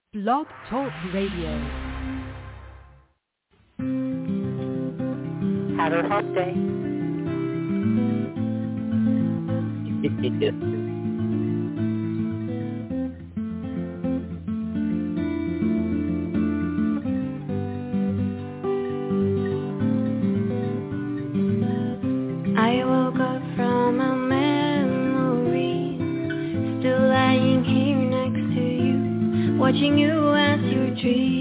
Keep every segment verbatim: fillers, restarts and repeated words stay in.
Blog Talk Radio. Have a hot day. I woke up from a memory, still lying here next to you, watching you as you're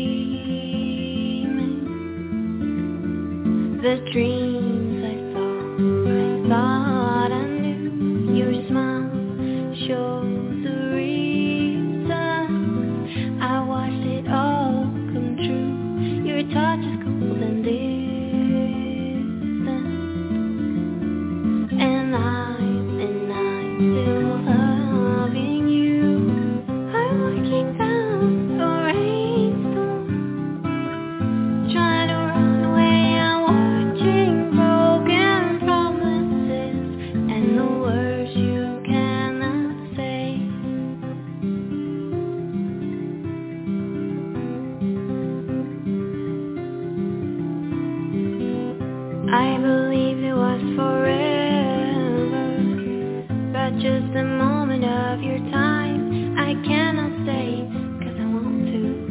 dreaming. The dreams I saw, I thought I knew. Your smile shows the reason. I watched it all come true. Your touch is cold and distant. And I'm, and I'm still loving you. I'm walking down a rainstorm, trying to run away. I'm watching broken promises and the words you cannot say. I believed it was forever, but just a moment of your time. I cannot stay, cause I want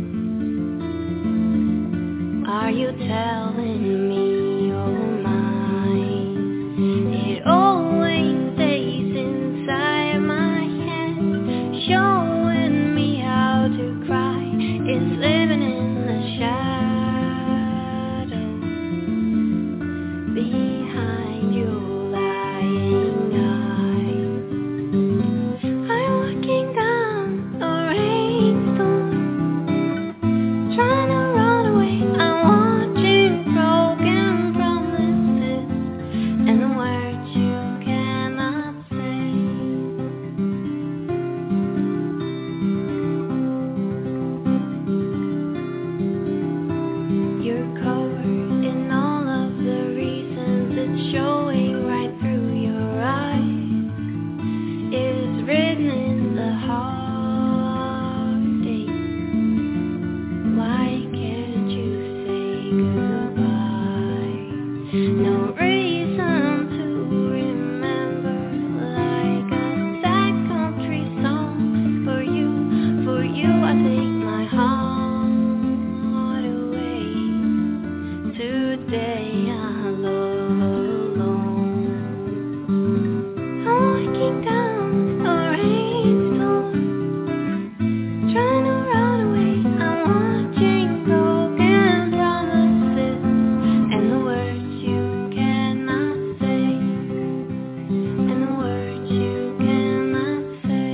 to. Are you telling me you're mine? It always stays inside my head, showing me how to cry. It's living in the shadow behind your lying eyes. I'm walking down a rainstorm, trying to run away. I'm watching broken promises and the words you cannot say. You're covered in all of the reasons, it's showing right through your eyes. It's written in the heartache. Why can't you say goodbye? No reason to remember, like a sad country song. For you, for you I take my heart away. Today I'm alone. I'm walking down a rainstorm, trying to run away. I'm watching broken promises and the words you cannot say, and the words you cannot say.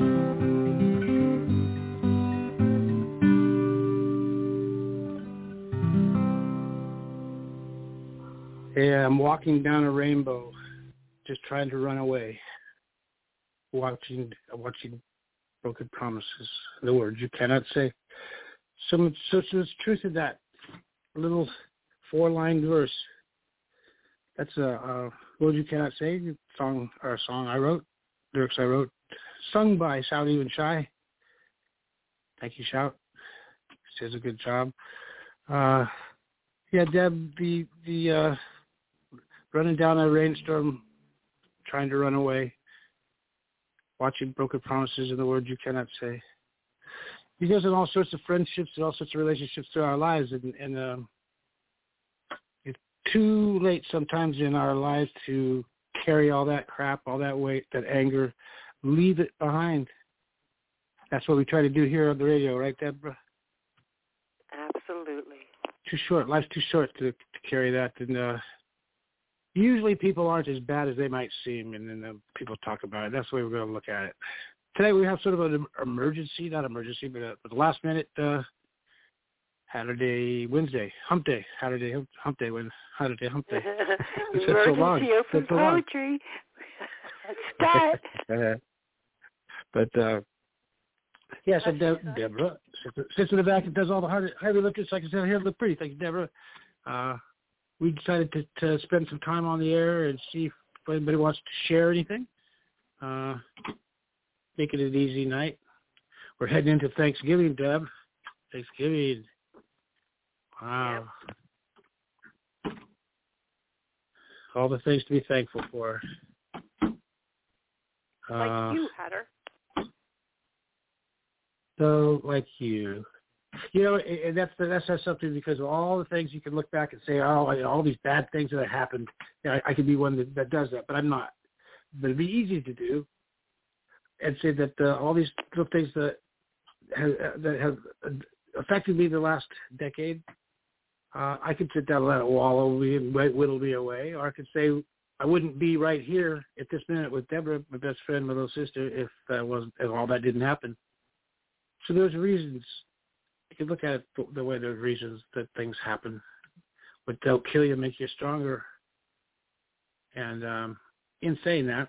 Yeah, I'm walking down a rainbow, just trying to run away. Watching, watching broken promises, the words you cannot say. So much, so much truth in that little four-line verse. That's a uh, words you cannot say. Song or a song I wrote, lyrics I wrote, sung by Shout Even Shy. Thank you, Shout. She does a good job. Uh, yeah, Deb, the the. Uh, running down a rainstorm, trying to run away, watching broken promises and the words you cannot say. Because in all sorts of friendships and all sorts of relationships through our lives, and, and um, it's too late sometimes in our lives to carry all that crap, all that weight, that anger, leave it behind. That's what we try to do here on the radio, right, Deborah? Absolutely. Too short. Life's too short to, to carry that. And uh, usually people aren't as bad as they might seem, and then uh, people talk about it. That's the way we're going to look at it. Today we have sort of an emergency, not emergency, but a, a last minute uh, Saturday, Wednesday, hump day, Saturday, hump, hump day, when Saturday, hump day. It's so long. Emergency open It's so long. poetry. Start. But, uh, yeah, so De- Deborah, sits in the back and does all the hard, heavy lifting, so I can sit here and look pretty. Thank you, Deborah. Uh, we decided to, to spend some time on the air and see if anybody wants to share anything. Uh, making it an easy night. We're heading into Thanksgiving, Deb. Thanksgiving. Wow. Yep. All the things to be thankful for. Like uh, you, Hatter. So, like you. You know, and that's that's that's something because of all the things you can look back and say, oh, all these bad things that happened. You know, I, I could be one that, that does that, but I'm not. But it'd be easy to do and say that uh, all these little things that have, that have affected me the last decade, uh, I could sit down and let it wallow me and whittle me away, or I could say I wouldn't be right here at this minute with Deborah, my best friend, my little sister, if that wasn't if all that didn't happen. So there's reasons. You can look at it the way there's reasons that things happen. But they'll kill you, make you stronger. And um, in saying that,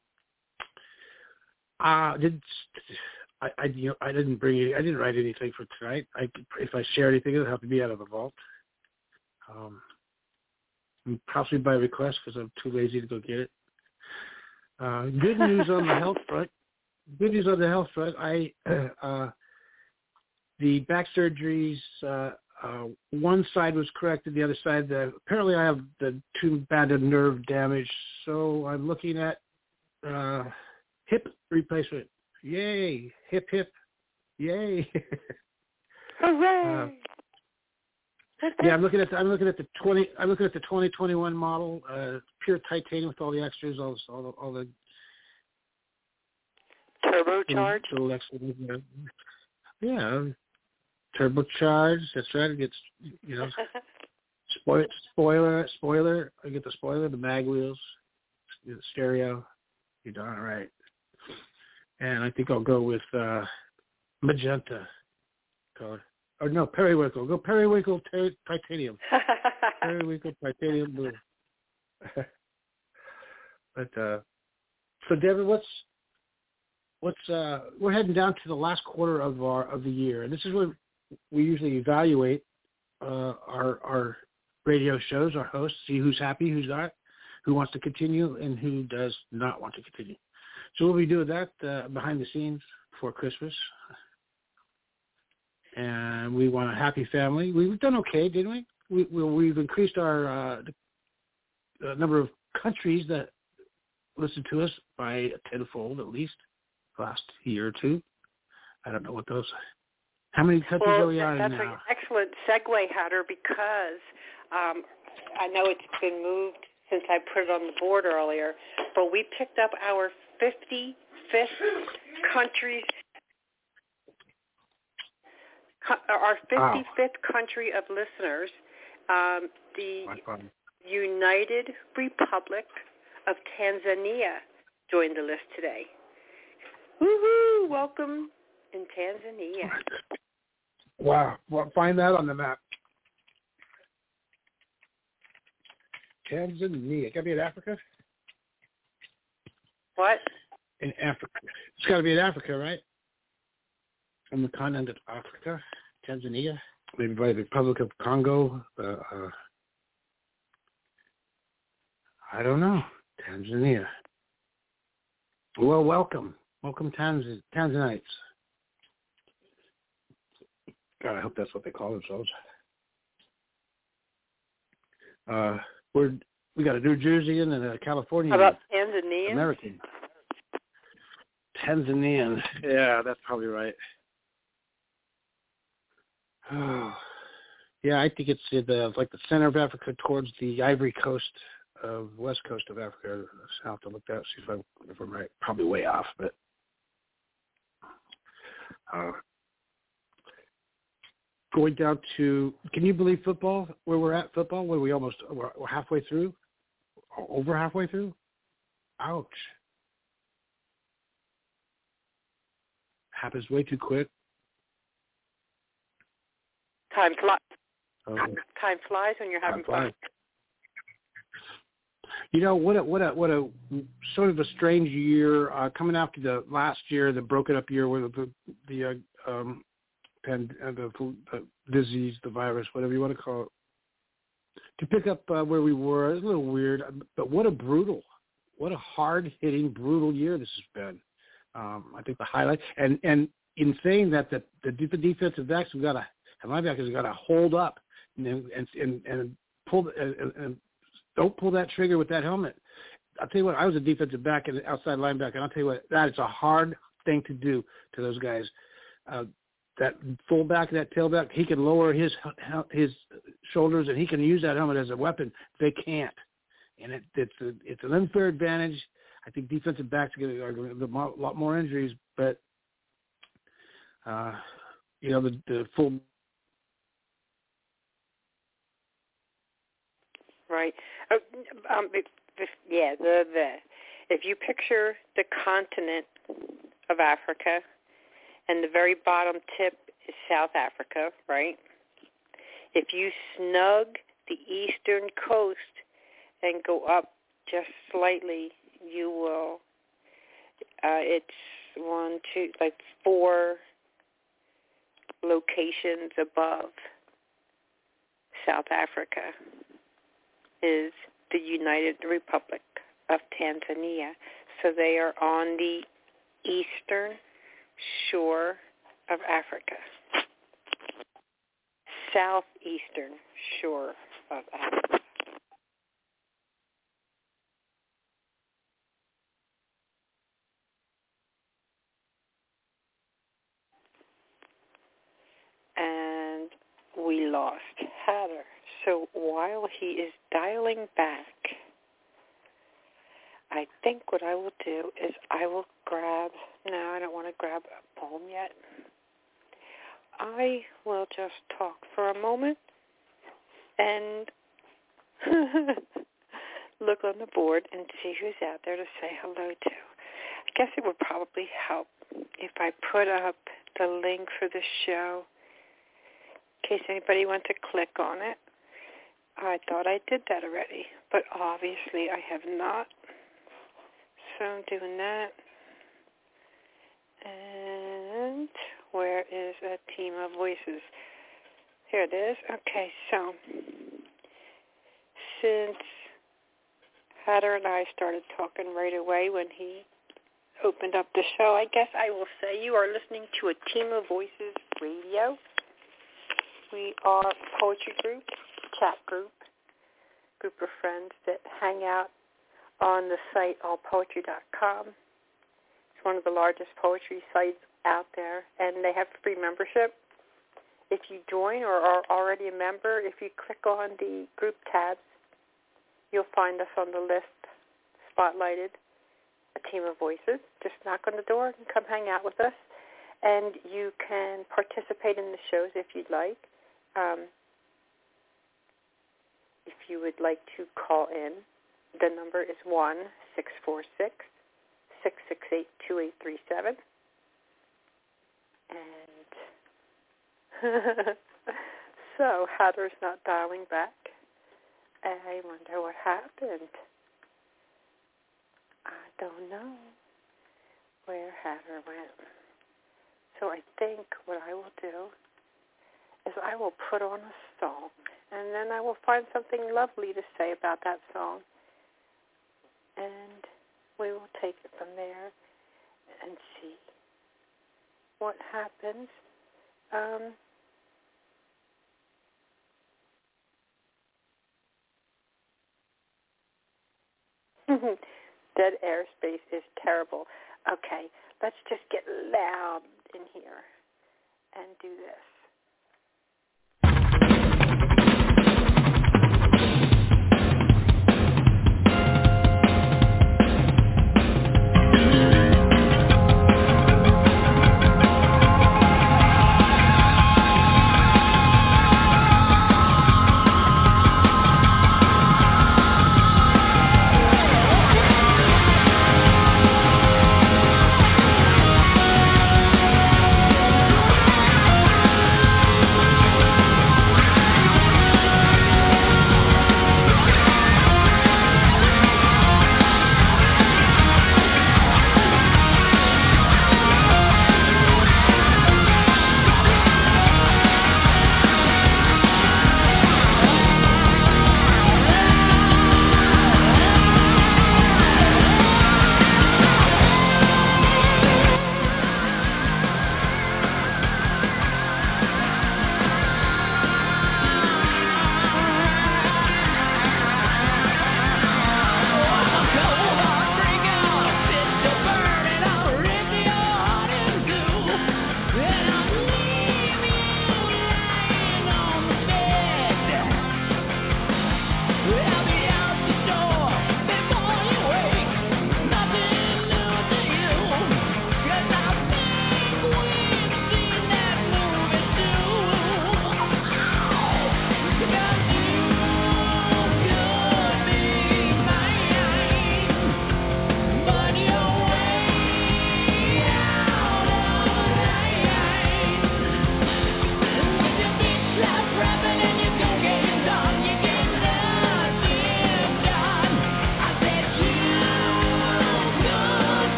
uh, did I, I, you know, I didn't bring any, I didn't write anything for tonight. I, if I share anything, it'll have to be out of the vault. Um, possibly by request because I'm too lazy to go get it. Uh, good news on the health front. Good news on the health front. I uh, the back surgeries. Uh, uh, one side was corrected. The other side, the, apparently, I have the too bad of nerve damage. So I'm looking at uh, hip replacement. Yay! Hip hip. Yay! Hooray! Uh, yeah, I'm looking at the, I'm looking at the twenty. I'm looking at the twenty twenty-one model, uh, pure titanium with all the extras, all all the, all the turbocharged. Little extra, yeah, turbocharged. That's right. It gets you know spoiler spoiler spoiler. I get the spoiler, the mag wheels, the stereo. You're darn right. And I think I'll go with uh, magenta color. Or no, periwinkle. Go periwinkle ter- titanium. Periwinkle titanium blue. But uh, so, Deborah, what's what's uh, we're heading down to the last quarter of our of the year, and this is where we usually evaluate uh, our our radio shows, our hosts, see who's happy, who's not, who wants to continue, and who does not want to continue. So we'll be doing that uh, behind the scenes for Christmas. And we want a happy family. We've done okay, didn't we? we, we we've increased our uh, the number of countries that listen to us by tenfold at least last year or two. I don't know what those. How many countries well, are we on that's now? That's an excellent segue, Hatter, because um, I know it's been moved since I put it on the board earlier, but we picked up our fifty-fifth countries. Our fifty-fifth wow. country of listeners, um, the United Republic of Tanzania joined the list today. Woohoo! Welcome in Tanzania. Wow. Well, find that on the map. Tanzania. Got to be in Africa? What? In Africa. It's got to be in Africa, right? On the continent of Africa, Tanzania, maybe by the Republic of Congo. Uh, uh, I don't know. Tanzania. Well, welcome. Welcome, Tanz- Tanzanites. God, I hope that's what they call themselves. Uh, we're, we got a New Jerseyan and a Californian. How about Tanzanian? American. Tanzanian. Yeah, that's probably right. Oh, yeah, I think it's the like the center of Africa towards the Ivory Coast, uh, west coast of Africa. I'll have to look that see if I'm if I'm right. Probably way off, but uh, going down to. Can you believe football? Where we're at football? Where we almost we're, we're halfway through, over halfway through. Ouch! Happens way too quick. Time flies. Oh. Time flies when you're having fun. You know what? A, what a what a sort of a strange year uh, coming after the last year, the broken up year with the the uh, um, and uh, the, the disease, the virus, whatever you want to call it. To pick up uh, where we were, it's a little weird, but what a brutal, what a hard hitting, brutal year this has been. Um, I think the highlight and and in saying that, the, the defensive backs have got to, and linebackers have got to hold up and and and, and pull and, and don't pull that trigger with that helmet. I'll tell you what, I was a defensive back and outside linebacker, and I'll tell you what, that is a hard thing to do to those guys. Uh, that fullback, that tailback, he can lower his his shoulders, and he can use that helmet as a weapon. They can't, and it, it's a, it's an unfair advantage. I think defensive backs are going to have a lot more injuries, but uh, you know the, the full. Right. Oh, um, if, if, yeah. The the if you picture the continent of Africa, and the very bottom tip is South Africa, right? If you snug the eastern coast and go up just slightly, you will. Uh, it's one, two, like four locations above South Africa is the United Republic of Tanzania. So they are on the eastern shore of Africa. Southeastern shore of Africa. And we lost Hatter. So while he is dialing back, I think what I will do is I will grab, no, I don't want to grab a poem yet. I will just talk for a moment and look on the board and see who's out there to say hello to. I guess it would probably help if I put up the link for the show in case anybody wants to click on it. I thought I did that already, but obviously I have not. So I'm doing that. And where is a team of voices? Here it is. Okay, so since Hatter and I started talking right away when he opened up the show, I guess I will say you are listening to a Team of Voices radio. We are a poetry group, chat group, group of friends that hang out on the site all poetry dot com. It's one of the largest poetry sites out there, and they have free membership. If you join or are already a member, if you click on the group tabs, you'll find us on the list, spotlighted, a Team of Voices. Just knock on the door and come hang out with us, and you can participate in the shows if you'd like. Um, if you would like to call in, the number is one six four six, six six eight, two eight three seven. And so Hatter's not dialing back. I wonder what happened. I don't know where Hatter went. So I think what I will do is I will put on a song, and then I will find something lovely to say about that song, and we will take it from there and see what happens. Um, Dead airspace is terrible. Okay, let's just get loud in here and do this. Thank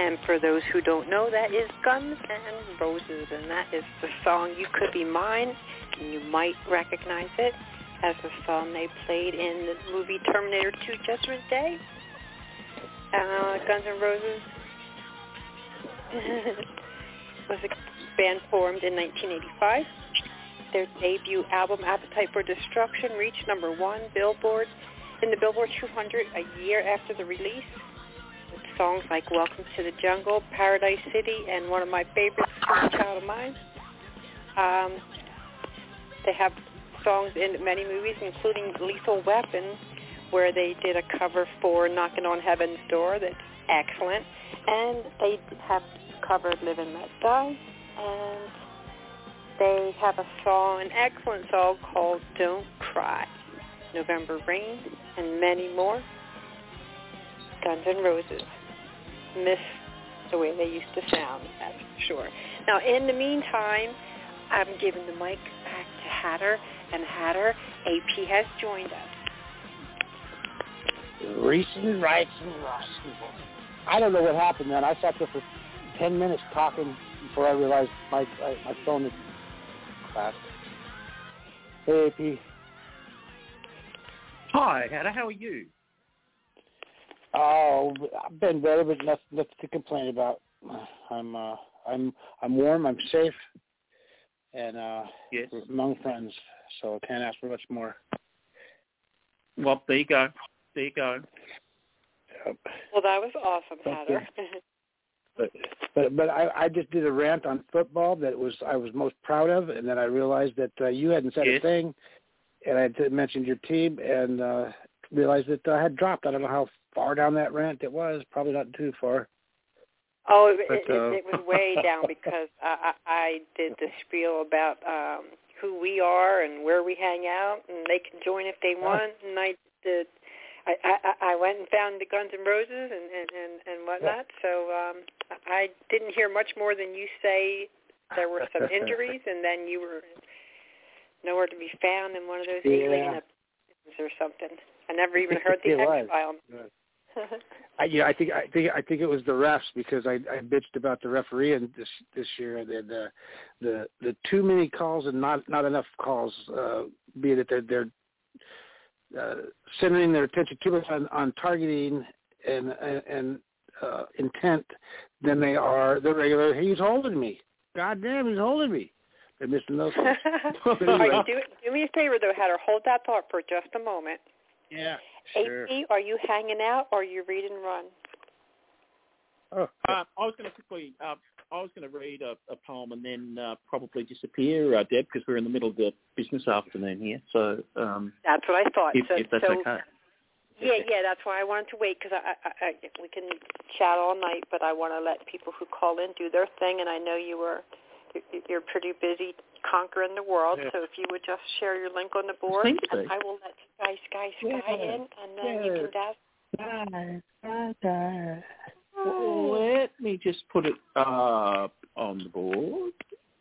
And for those who don't know, that is Guns N' Roses, and that is the song You Could Be Mine, and you might recognize it as the song they played in the movie Terminator two Judgment Day. Uh, Guns N' Roses was a band formed in nineteen eighty-five. Their debut album, Appetite for Destruction, reached number one Billboard in the Billboard two hundred a year after the release, with songs like Welcome to the Jungle, Paradise City, and one of my favorites, Sweet Child of Mine. Um, they have songs in many movies, including Lethal Weapon, where they did a cover for Knocking on Heaven's Door that's excellent. And they have covered Live and Let Die. And they have a song, an excellent song called Don't Cry, November Rain, and many more. Guns N' Roses. Miss the way they used to sound, that's for sure. Now, in the meantime, I'm giving the mic back to Hatter, and Hatter, A P has joined us. Recent rights and rights. I don't know what happened, man. I sat there for ten minutes talking before I realized my my phone had crashed. Hey, A P. Hi, Hatter. How are you? Oh, I've been better, but nothing, nothing to complain about. I'm uh, I'm I'm warm. I'm safe, and uh, yes. among friends. So I can't ask for much more. Well, there you go. There you go. Yep. Well, that was awesome, Hatter. But but but I, I just did a rant on football that was I was most proud of, and then I realized that uh, you hadn't said yes. a thing, and I had mentioned your team, and uh, realized that I had dropped. I don't know how far down that rant it was. Probably not too far. Oh, it, but, uh... it, it was way down because I, I, I did the spiel about um, who we are and where we hang out, and they can join if they want. And I did. I, I, I went and found the Guns N' Roses and, and, and, and whatnot. So um, I didn't hear much more than you say. There were some injuries, and then you were nowhere to be found in one of those yeah. alien abductions or something. I never even heard the X-Files. I, yeah, I think I think I think it was the refs because I, I bitched about the refereeing this this year and the the the too many calls and not not enough calls. Uh, be that they're they're uh, centering their attention too much on, on targeting and and, and uh, intent than they are the regular. He's holding me. God damn, he's holding me. They're missing those things. Anyway. Are you do, do me a favor though, Hatter. Hold that thought for just a moment. Yeah. Sure. A P, are you hanging out or are you read and run? Oh, uh, I was going to quickly, uh, I was going to read a, a poem and then uh, probably disappear, uh, Deb, because we're in the middle of the business afternoon here. So um, that's what I thought. If, so, if that's so, okay. Yeah, yeah, that's why I wanted to wait because I, I, I, we can chat all night, but I want to let people who call in do their thing, and I know you were you're pretty busy conquering the world, yeah. So if you would just share your link on the board, and I will let Sky, Sky, Sky yeah. in, and then yeah. you can dash. Sky, Sky. Let me just put it up on the board.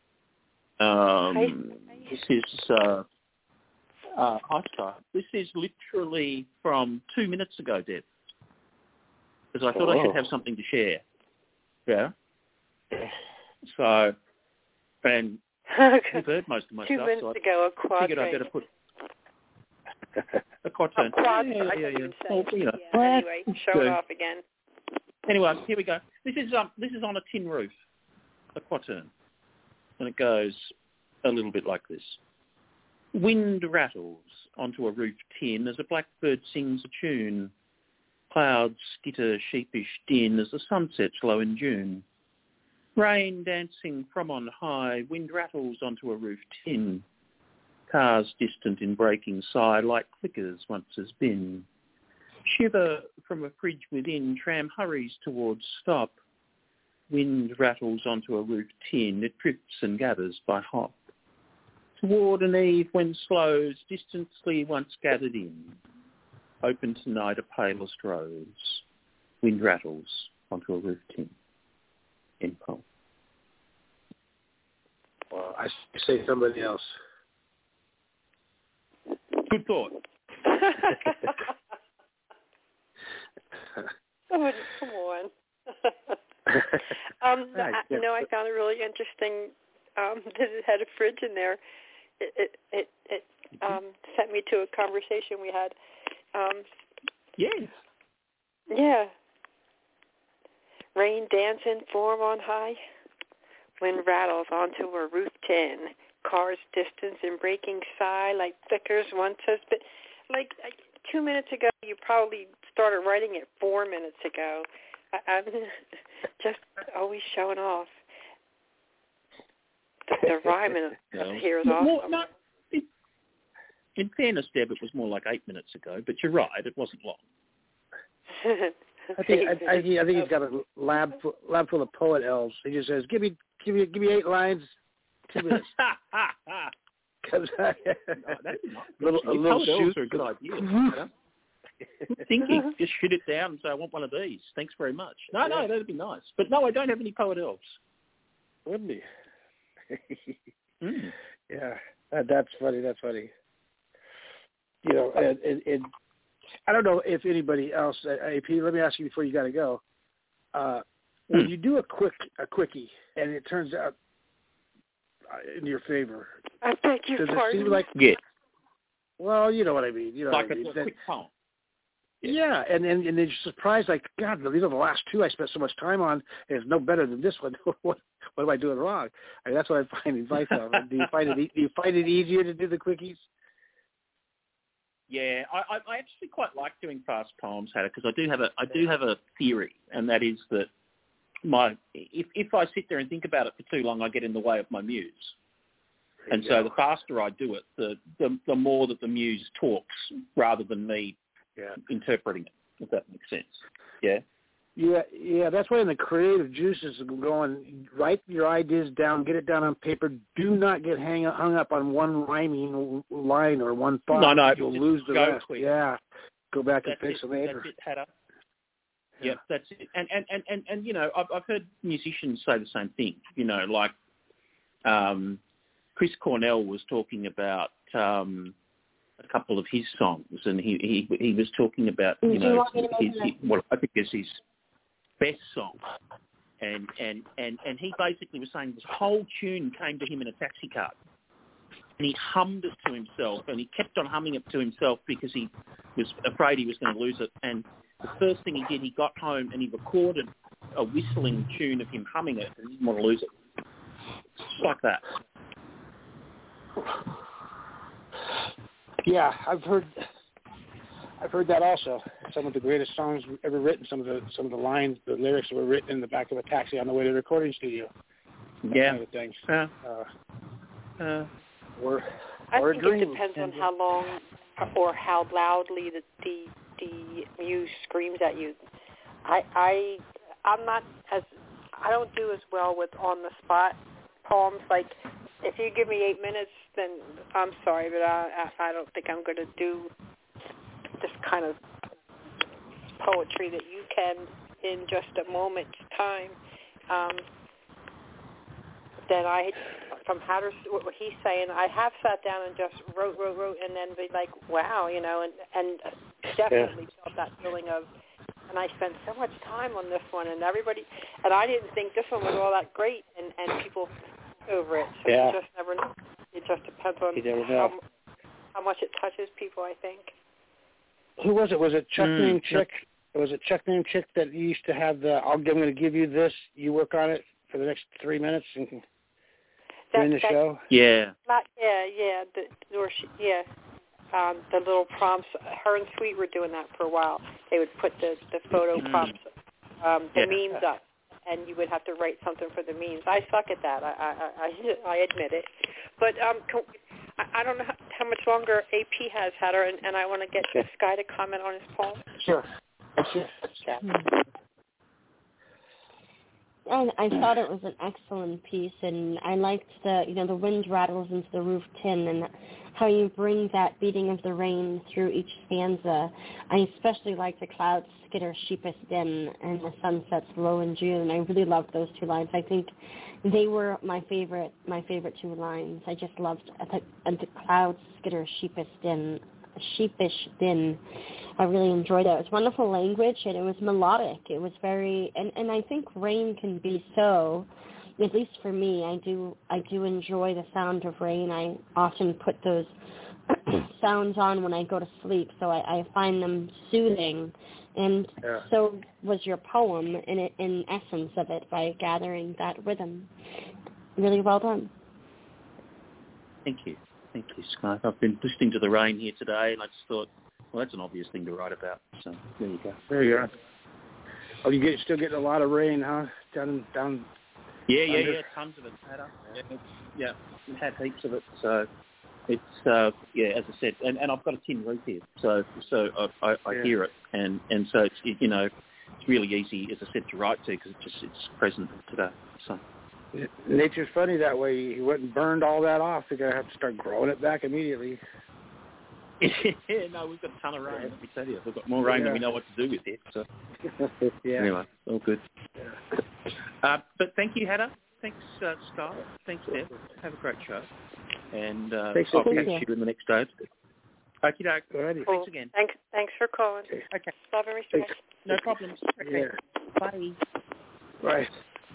Um, this is uh, uh, hi, Sky. This is literally from two minutes ago, Deb, because I thought oh. I should have something to share. Yeah. So, and you've heard most of my Two stuff. minutes so ago, a quadrant. Figured I'd better put a quadrant. A quadrant. Yeah, yeah, yeah. Oh, you know. yeah. Anyway, show it off again. Anyway, here we go. This is um, this is on a tin roof, a quatrain, and it goes a little bit like this: Wind rattles onto a roof tin as a blackbird sings a tune. Clouds skitter sheepish din as the sun sets low in June. Rain dancing from on high, wind rattles onto a roof tin. Cars distant in breaking sigh like clickers once has been. Shiver from a fridge within, tram hurries towards stop. Wind rattles onto a roof tin, it drifts and gathers by hop. Toward an eve when slows, distantly once gathered in. Open tonight a palest rose. Wind rattles onto a roof tin. End poem. Well, I say somebody else. Good thought. Somebody, come on. Um, Right, I, yeah. you know, I found it really interesting um, that it had a fridge in there. It it it, it um, sent me to a conversation we had. Um, Yes. yeah. Rain dancing, form on high. Wind rattles onto a roof tin. Cars distance and breaking sigh like thickers once has been. Like uh, two minutes ago, you probably started writing it four minutes ago. I, I'm just always showing off. The, the rhyming No. here is More- awesome. no, in, in fairness, Deb, it was more like eight minutes ago, but you're right, it wasn't long. I think I, I, I think he's got a lab full, lab full of poet elves. He just says, "Give me, give me, give me eight lines, two minutes." Comes out, No, that'd be nice. little, a Actually, little poet elves shoot. are a good idea. You know? Good thinking. Just shoot it down and say, I want one of these. Thanks very much. No, no, that'd be nice. But no, I don't have any poet elves. Wouldn't he? Mm. Yeah, that, that's funny. That's funny. You know, and, and, and I don't know if anybody else, uh, A P. Let me ask you before you got to go. Uh, when Hmm. you do a quick a quickie and it turns out uh, in your favor, I beg your does it pardon. seem like? Yeah. Well, you know what I mean. You know Like what I a, mean. a That- quick poem. yeah, and and and they're surprised, like, God, these are the last two I spent so much time on, and it's no better than this one. what what am I doing wrong? I mean, that's what I find advice on. Do you find it e- do you find it easier to do the quickies? Yeah, I, I I actually quite like doing fast poems, Hatter, because I do have a I do have a theory, and that is that my if if I sit there and think about it for too long, I get in the way of my muse. And so the faster I do it, the, the the more that the muse talks rather than me Yeah. interpreting it, if that makes sense. Yeah. Yeah, yeah, that's why in the creative juices of going, write your ideas down, get it down on paper. Do not get hang, hung up on one rhyming line or one thought. No, no, You'll just lose the go rest. quick. Yeah, go back That's and fix it. it later. That's it, Hatter. Yeah. Yep, that's it. And, and, and, and, and you know, I've, I've heard musicians say the same thing. You know, like um, Chris Cornell was talking about um, a couple of his songs, and he, he, he was talking about, you Do you know, want me to his, mention his, what I think is his best song. And, and, and, and he basically was saying this whole tune came to him in a taxi cab. And he hummed it to himself, and he kept on humming it to himself because he was afraid he was going to lose it. And the first thing he did, he got home and he recorded a whistling tune of him humming it, and he didn't want to lose it. Just like that. Yeah, I've heard, I've heard that also. Some of the greatest songs ever written. Some of the some of the lines, the lyrics were written in the back of a taxi on the way to the recording studio. That Yeah. kind of thing. Uh, Uh, uh, or I or think a dream. it depends on how long or how loudly the the, the muse screams at you. I I I'm not as I don't do as well with on the spot poems. Like if you give me eight minutes, then I'm sorry, but I I, I don't think I'm going to do this kind of poetry that you can in just a moment's time. Um, then I, from Hatter's, what he's saying, I have sat down and just wrote, wrote, wrote, and then be like, wow, you know, and, and definitely yeah. felt that feeling of, and I spent so much time on this one, and everybody, and I didn't think this one was all that great, and, and people over it, so yeah. you just never know. It just depends on You never how, know. how much it touches people, I think. Who was it? Was it Chuck Mm, named no. Chick? Was it Chuck named Chick that used to have the, I'll, I'm going to give you this, you work on it for the next three minutes and during the that, show? yeah. Not, yeah, yeah, the, or she, yeah, um, the little prompts. Her and Sweet were doing that for a while. They would put the, the photo Mm. prompts, um, the Yeah. memes up, and you would have to write something for the memes. I suck at that. I I, I, I admit it. But um, can, I, I don't know how, how much longer A P has had her, and, and I want to get this guy to comment on his poem. Sure. Sure. And I thought it was an excellent piece, and I liked the, you know, the wind rattles into the roof tin and how you bring that beating of the rain through each stanza. I especially like the clouds skitter sheepish dim and the sunsets low in June. I really loved those two lines. I think they were my favorite, my favorite two lines. I just loved the, and the clouds skitter sheepish dim. sheepish din. I really enjoyed it. It was wonderful language, and it was melodic. It was very, and, and I think rain can be so, at least for me, I do I do enjoy the sound of rain. I often put those sounds on when I go to sleep, so I, I find them soothing. And yeah. so was your poem in it, in essence of it, by gathering that rhythm. Really well done. Thank you. Thank you, Sky. I've been listening to the rain here today, and I just thought, well, that's an obvious thing to write about. So there you go. There you go. Oh, you get still getting a lot of rain, huh? Down, down. Yeah, yeah, under. yeah. Tons of it. Had up. Yeah, it's, yeah, we had heaps of it. So it's uh, yeah, as I said, and, and I've got a tin roof here, so so I, I, I yeah. hear it, and, and so it's it, you know it's really easy, as I said, to write to because it just it's present today. So. Nature's funny that way. He went and burned all that off. They're going to have to start growing it back immediately. Yeah, no, we've got a ton of rain, let me tell you. We've got more rain yeah. than we know what to do with it. So. yeah. Anyway, all good. Yeah. Uh, but thank you, Hannah. Thanks, uh, Scott. Thanks, Deb. Have a great show. And uh, Thanks, I'll catch you. you in the next day. Okie doke. Alrighty. Cool. Thanks again. Thanks, thanks for calling. Okay. Love and respect. No problems. Okay. Yeah. Bye. Right.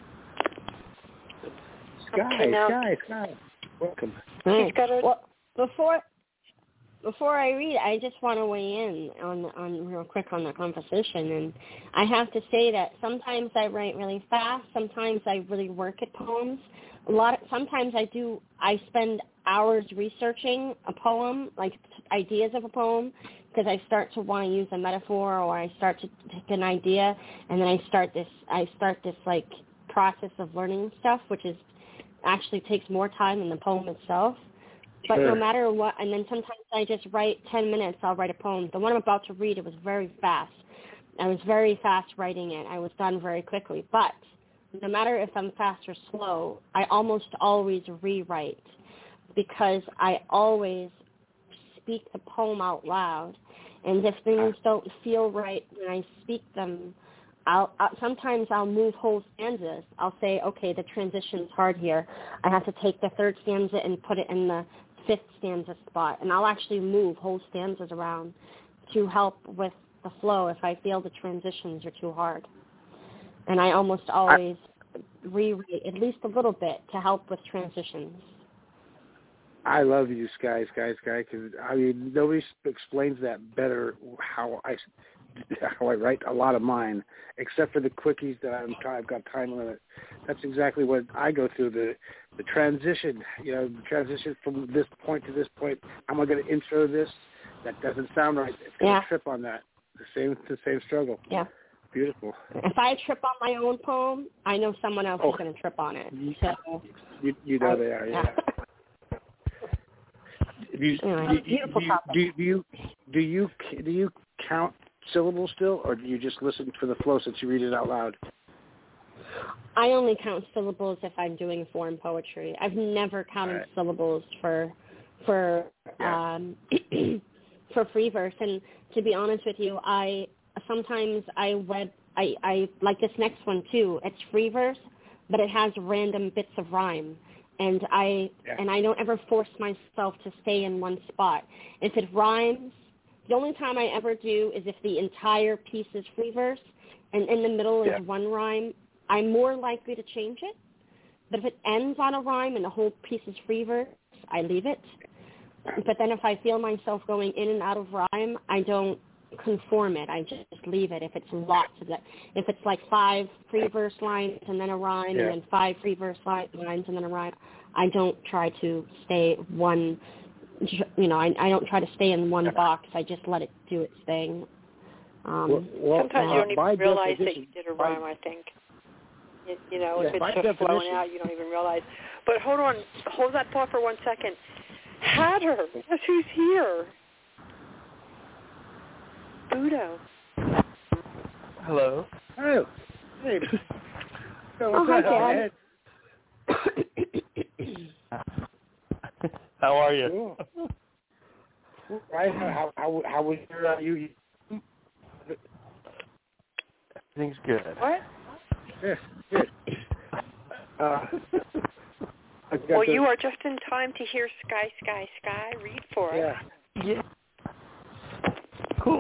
Sky, Okay, now- Sky, Sky. Welcome. Right. She's got a- Well, before before I read, I just want to weigh in on on real quick on the conversation, and I have to say that sometimes I write really fast, sometimes I really work at poems. A lot. Of, sometimes I do. I spend hours researching a poem, like ideas of a poem, because I start to want to use a metaphor, or I start to take an idea, and then I start this. I start this like process of learning stuff, which is actually takes more time than the poem itself. But Sure. no matter what, and then sometimes I just write ten minutes, I'll write a poem. The one I'm about to read, it was very fast. I was very fast writing it. I was done very quickly. But no matter if I'm fast or slow, I almost always rewrite because I always speak the poem out loud. And if things don't feel right when I speak them, I'll, I'll sometimes I'll move whole stanzas. I'll say, okay, the transition's hard here. I have to take the third stanza and put it in the fifth stanza spot, and I'll actually move whole stanzas around to help with the flow if I feel the transitions are too hard. And I almost always I, rewrite at least a little bit to help with transitions. I love you, Sky, Sky, Sky, because, I mean, nobody explains that better how I, how I write a lot of mine, except for the quickies that I'm trying, I've got time limit. That's exactly what I go through, the the transition, you know, the transition from this point to this point. Am I going to intro this? That doesn't sound right. It's going to Yeah. trip on that. The same, the same struggle. Yeah. Beautiful. If I trip on my own poem, I know someone else Oh. is going to trip on it. So, You, you know they are, yeah. Do you, Anyway, do, you, beautiful do, you, topic. do, you, do you do you do you count syllables still, or do you just listen for the flow since you read it out loud? I only count syllables if I'm doing foreign poetry. I've never counted Right. syllables for for Yeah. um, for free verse. And to be honest with you, I sometimes I wed I, I like this next one too. It's free verse, but it has random bits of rhyme. And I Yeah. and I don't ever force myself to stay in one spot. If it rhymes, the only time I ever do is if the entire piece is free verse and in the middle Yeah. is one rhyme, I'm more likely to change it. But if it ends on a rhyme and the whole piece is free verse, I leave it. But then if I feel myself going in and out of rhyme, I don't conform it. I just leave it if it's lots of that. If it's like five free verse lines and then a rhyme Yeah. and then five free verse lines and then a rhyme, I don't try to stay one, you know, I, I don't try to stay in one box. I just let it do its thing. Um, Well, well, Sometimes uh, you don't by even realize that you definition- did a by- rhyme, I think. You, you know, Yeah, if it's by just flowing definition- out, you don't even realize. But hold on, hold that thought for one second. Hatter, guess who's here? Budo. Hello. Oh, hey. So Oh, what's hi, up, Dad. How are you? Cool. Right? How how how was your uh, you? Everything's good. What? Yeah, good. Uh, I got Well, the- you are just in time to hear Sky, Sky, Sky read for us. Yeah. Yeah.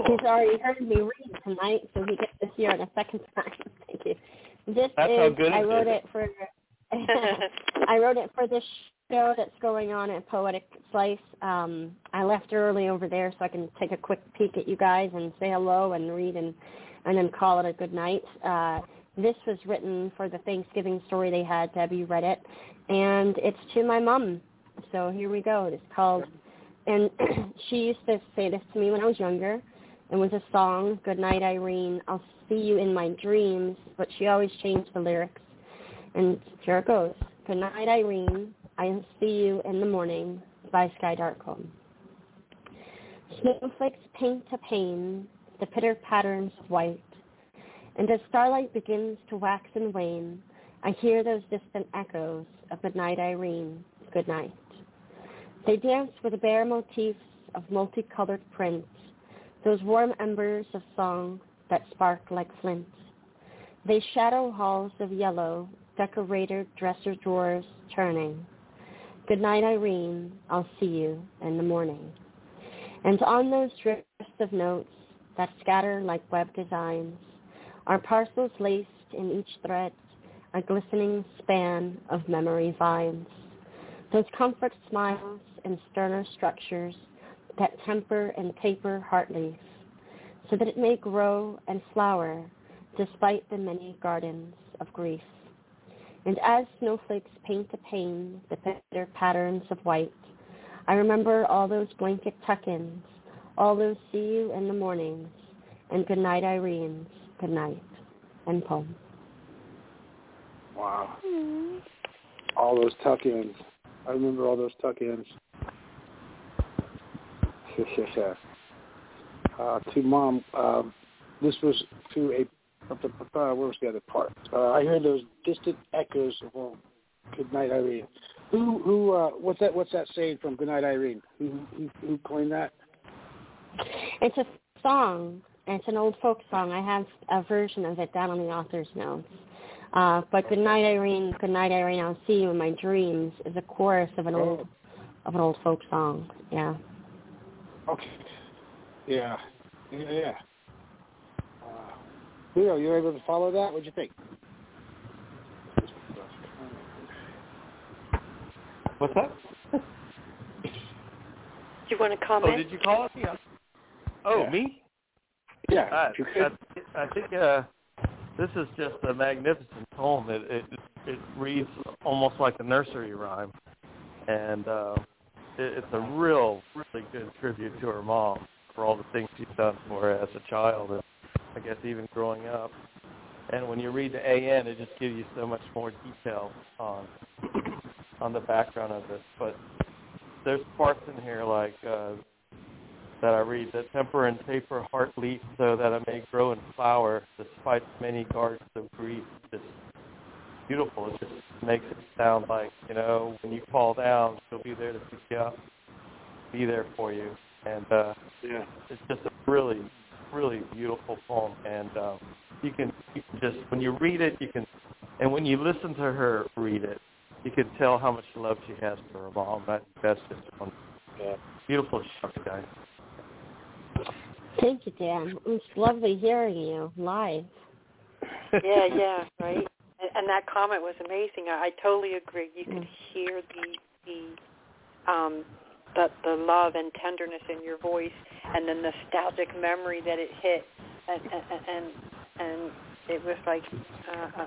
He's already heard me read tonight, so he gets to hear it a second time. Thank you. This That's is, how good I it wrote is. it for, I wrote it for this show that's going on at Poetic Slice. Um, I left early over there so I can take a quick peek at you guys and say hello and read and, and then call it a good night. Uh, this was written for the Thanksgiving story they had. Debbie read it, and it's to my mom. So here we go. It's called, and she used to say this to me when I was younger. It was a song, Good Night, Irene, I'll see you in my dreams, but she always changed the lyrics. And here it goes. Good night, Irene, I'll see you in the morning, by Sky Darkholm. Snowflakes paint a pane, the pitter patterns of white, and as starlight begins to wax and wane, I hear those distant echoes of Good Night, Irene, good night. They dance with the bare motifs of multicolored prints, those warm embers of song that spark like flint. They shadow halls of yellow, decorated dresser drawers turning. Good night, Irene, I'll see you in the morning. And on those drifts of notes that scatter like web designs are parcels laced in each thread, a glistening span of memory vines. Those comfort smiles and sterner structures that temper and taper heartleaf, so that it may grow and flower despite the many gardens of grief. And as snowflakes paint a pane, the bitter patterns of white, I remember all those blanket tuck-ins, all those see you in the mornings, and good night, Irene's, good night, and poem. Wow. All those tuck-ins. I remember all those tuck-ins. uh, to Mom, um, this was to a, uh, where was the other part? Uh, I heard those distant echoes of, well, Good Night, Irene. Who, who, uh, what's that, what's that saying from Good Night, Irene? Who, who, who coined that? It's a song. It's an old folk song. I have a version of it down on the author's notes. Uh, but Good Night, Irene, Good Night, Irene, I'll see you in my dreams is a chorus of an old, of an old folk song. Yeah. Okay. Yeah. Yeah, yeah. Uh, Leo, you were able to follow that? What'd you think? What's that? Do you want to comment? Oh, did you call it? Yeah. Oh, yeah. me? Yeah. I, you could. I, I think uh, this is just a magnificent poem. It, it it reads almost like a nursery rhyme, and uh, it, it's a real, really good tribute to her mom for all the things she's done for her as a child, and I guess even growing up. And when you read the A N, it just gives you so much more detail on on the background of this. But there's parts in here like uh, that I read, that temper and taper heart leaf so that I may grow and flower despite many gardens of grief. Just beautiful. It just makes it sound like, you know, when you fall down, she'll be there to pick you up, be there for you. And uh, yeah. it's just a really, really beautiful poem. And um, you can, you can just, when you read it, you can, and when you listen to her read it, you can tell how much love she has for her mom. That, that's just one Yeah. beautiful shot, guys. Thank you, Dan. It's lovely hearing you live. Yeah, yeah, right. And, and that comment was amazing. I, I totally agree. You could hear the the um the the love and tenderness in your voice, and the nostalgic memory that it hit, and and and, and it was like uh,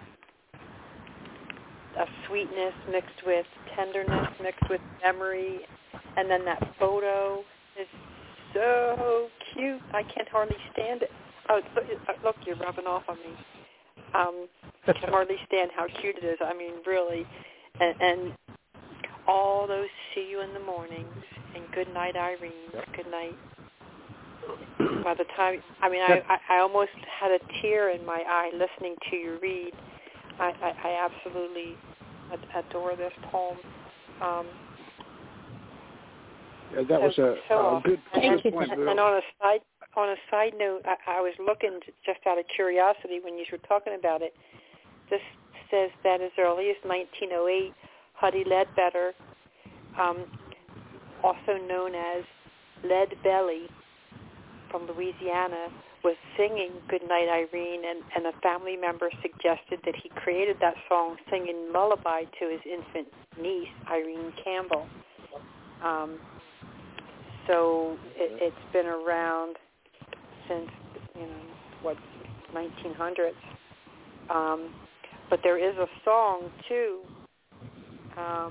a, a sweetness mixed with tenderness, mixed with memory, and then that photo is so cute. I can't hardly stand it. Oh, look, look, you're rubbing off on me. Um, I can hardly stand how cute it is. I mean, really. And, and all those see you in the mornings and good night, Irene. Yep. Good night. By the time, I mean, I, I, I almost had a tear in my eye listening to you read. I, I, I absolutely adore this poem. Um, Yeah, that was a, so a good, and, good point. And, and on a side on a side note, I, I was looking just out of curiosity when you were talking about it. This says that as early as nineteen oh eight, Huddie Ledbetter, um, also known as Lead Belly, from Louisiana was singing Goodnight Irene, and, and a family member suggested that he created that song singing lullaby to his infant niece, Irene Campbell. Um, so it, it's been around since, you know, what, nineteen hundreds. Um, but there is a song, too, um,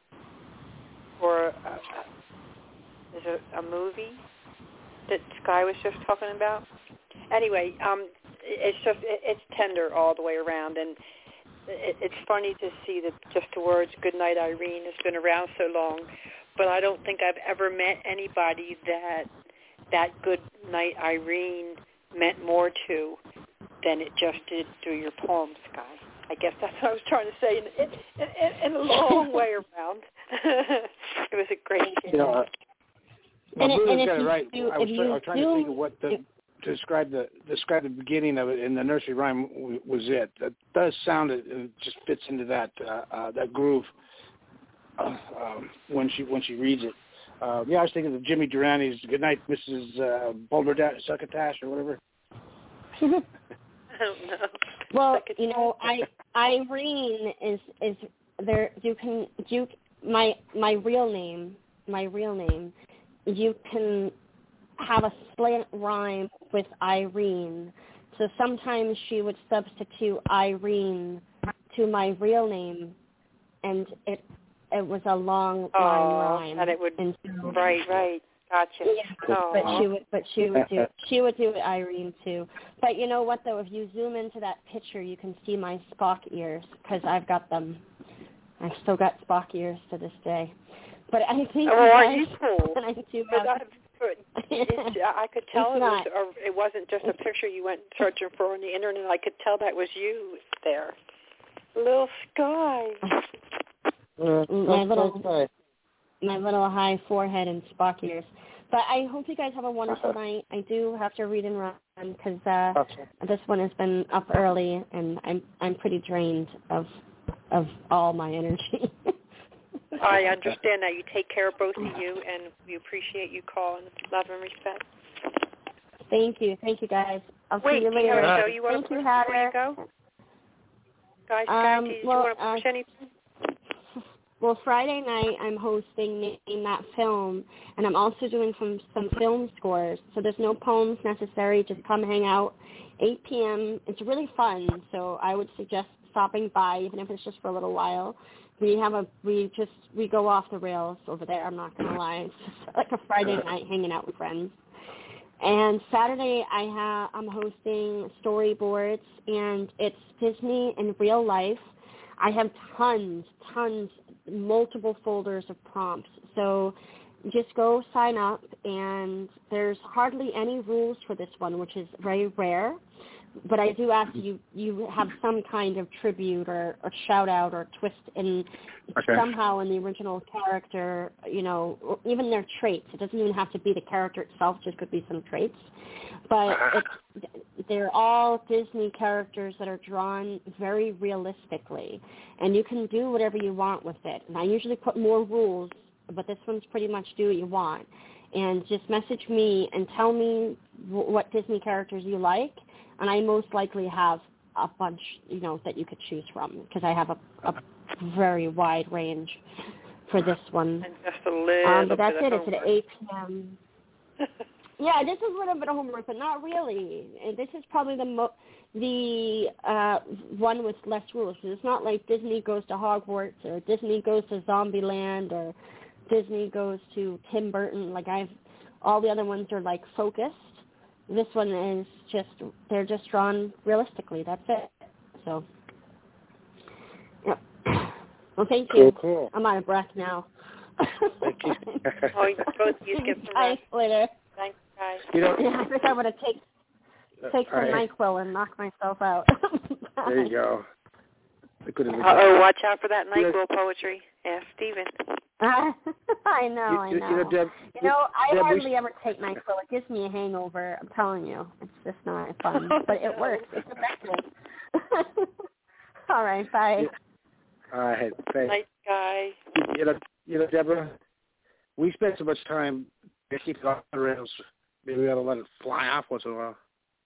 or a, a, there's a, a movie that Sky was just talking about. Anyway, um, it's just it, it's tender all the way around, and it, it's funny to see that just the words "Goodnight, Irene" has been around so long, but I don't think I've ever met anybody that that "Good Night, Irene" meant more to than it just did through your poem, Sky. I guess that's what I was trying to say in, in, in, in a long way around. It was a great you know, uh, well, and, Bruno's and got it you right. do, I was, try, I was trying do, to think of what the, to describe the describe the beginning of it in the nursery rhyme w- was it. That does sound it, it just fits into that uh, uh, that groove uh, um, when she when she reads it. Uh, yeah, I was thinking of Jimmy Durani's "Good Night, Missus Uh, Balderdash, Succotash" or whatever. I don't know. Well, you know, I Irene is is there. You can you my my real name my real name. You can have a slant rhyme with Irene. So sometimes she would substitute Irene to my real name, and it it was a long oh, line rhyme. And it would and, right, right. Gotcha. Yeah, but she would, but she would do, she would do it, Irene too. But you know what though? If you zoom into that picture, you can see my Spock ears because I've got them. I've still got Spock ears to this day. But I think oh, well, are you cool? I do but have, I, but it, I could tell it was, or it wasn't just a picture you went searching for on the internet. I could tell that was you there, little Sky. Uh, my little. my little high forehead and Spock ears. But I hope you guys have a wonderful night. I do have to read and run because uh, okay. this one has been up early, and I'm I'm pretty drained of of all my energy. I understand that. You take care of both of you, and we appreciate you calling. Love and respect. Thank you. Thank you, guys. I'll Wait, see you do you later. have a show you want Thank to you, push before you Hatter. go? Guys, Sky, Um, do you well, want to push uh, anything? Well, Friday night I'm hosting Name That Film, and I'm also doing some, some film scores. So there's no poems necessary. Just come hang out, eight p.m. It's really fun, so I would suggest stopping by, even if it's just for a little while. We have a we just we go off the rails over there. I'm not gonna lie. It's just like a Friday night hanging out with friends. And Saturday I have I'm hosting storyboards, and it's Disney in real life. I have tons, tons, multiple folders of prompts. So just go sign up, and there's hardly any rules for this one, which is very rare. But I do ask you, you have some kind of tribute or, or shout-out or twist in okay. somehow in the original character, you know, or even their traits. It doesn't even have to be the character itself, just could be some traits. But it's, they're all Disney characters that are drawn very realistically. And you can do whatever you want with it. And I usually put more rules, but this one's pretty much do what you want. And just message me and tell me w- what Disney characters you like. And I most likely have a bunch, you know, that you could choose from because I have a, a very wide range for this one. And just a little um, but that's bit it. of It's at eight p.m. Yeah, this is a little bit of homework, but not really. This is probably the mo- the uh, one with less rules. It's not like Disney goes to Hogwarts or Disney goes to Zombieland or Disney goes to Tim Burton. Like I've, all the other ones are like focused. This one is just, they're just drawn realistically. That's it. So, yep. Well, thank you. Cool, cool. I'm out of breath now. Thank you. Oh, you both you get some Bye rest. later. Thanks, guys. You know, Yeah, I think I'm going to take take some right. NyQuil and knock myself out. There you go. Uh-oh, watch out for that NyQuil poetry. Ask Stephen. I know, you, I know. You know, Deb, you know I Deb, hardly we... ever take NyQuil. It gives me a hangover. I'm telling you. It's just not fun. But it works. It's effective. All right, bye. Yeah. All right, thanks. Night, guys. You know, you know, Deborah, we spend so much time to keep it off the rails Maybe we got to let it fly off once in a while.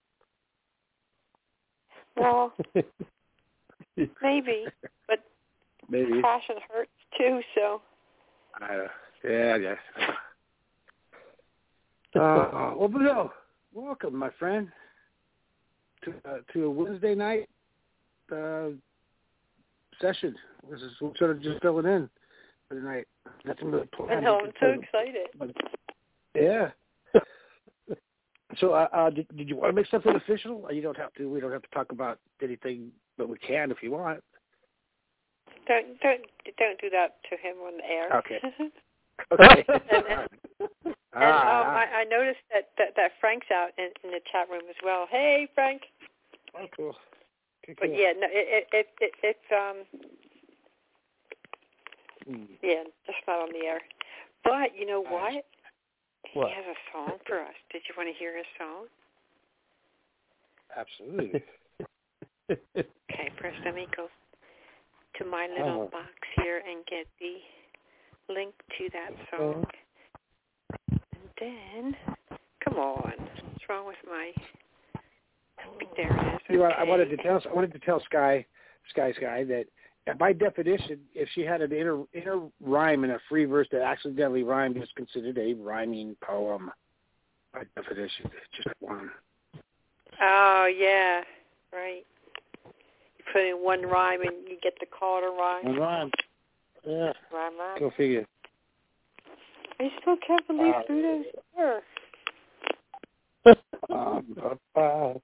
Well, maybe, but maybe passion hurts too. So. I, yeah, yeah. Uh, well, Bill, welcome, my friend, to uh, to a Wednesday night uh, session. This is we're sort of just filling in for the night. Nothing really planned. I know. I'm so excited. But, yeah. So, uh, uh, did, did you want to make something official? You don't have to. We don't have to talk about anything, but we can if you want. Don't don't don't do that to him on the air. Okay. Okay. and and, and ah, um, I, I noticed that, that, that Frank's out in, in the chat room as well. Hey, Frank. Oh, cool. Okay, but cool. yeah, no, it it it, it it's um mm. yeah, just not on the air. But you know what? What? He has a song for us. Did you want to hear his song? Absolutely. Okay, first let me go to my little oh. box here and get the link to that song. And then, come on, what's wrong with my? There it is. Okay. You know, I wanted to tell I wanted to tell Sky, Sky Sky that by definition, if she had an inner inner rhyme in a free verse that accidentally rhymed, it's considered a rhyming poem. By definition, it's just one. Oh yeah, right. You put in one rhyme and you get the call to rhyme. One rhyme. Yeah. Rhyme, rhyme. Go figure. I still can't believe Uh, Pluto's here. um,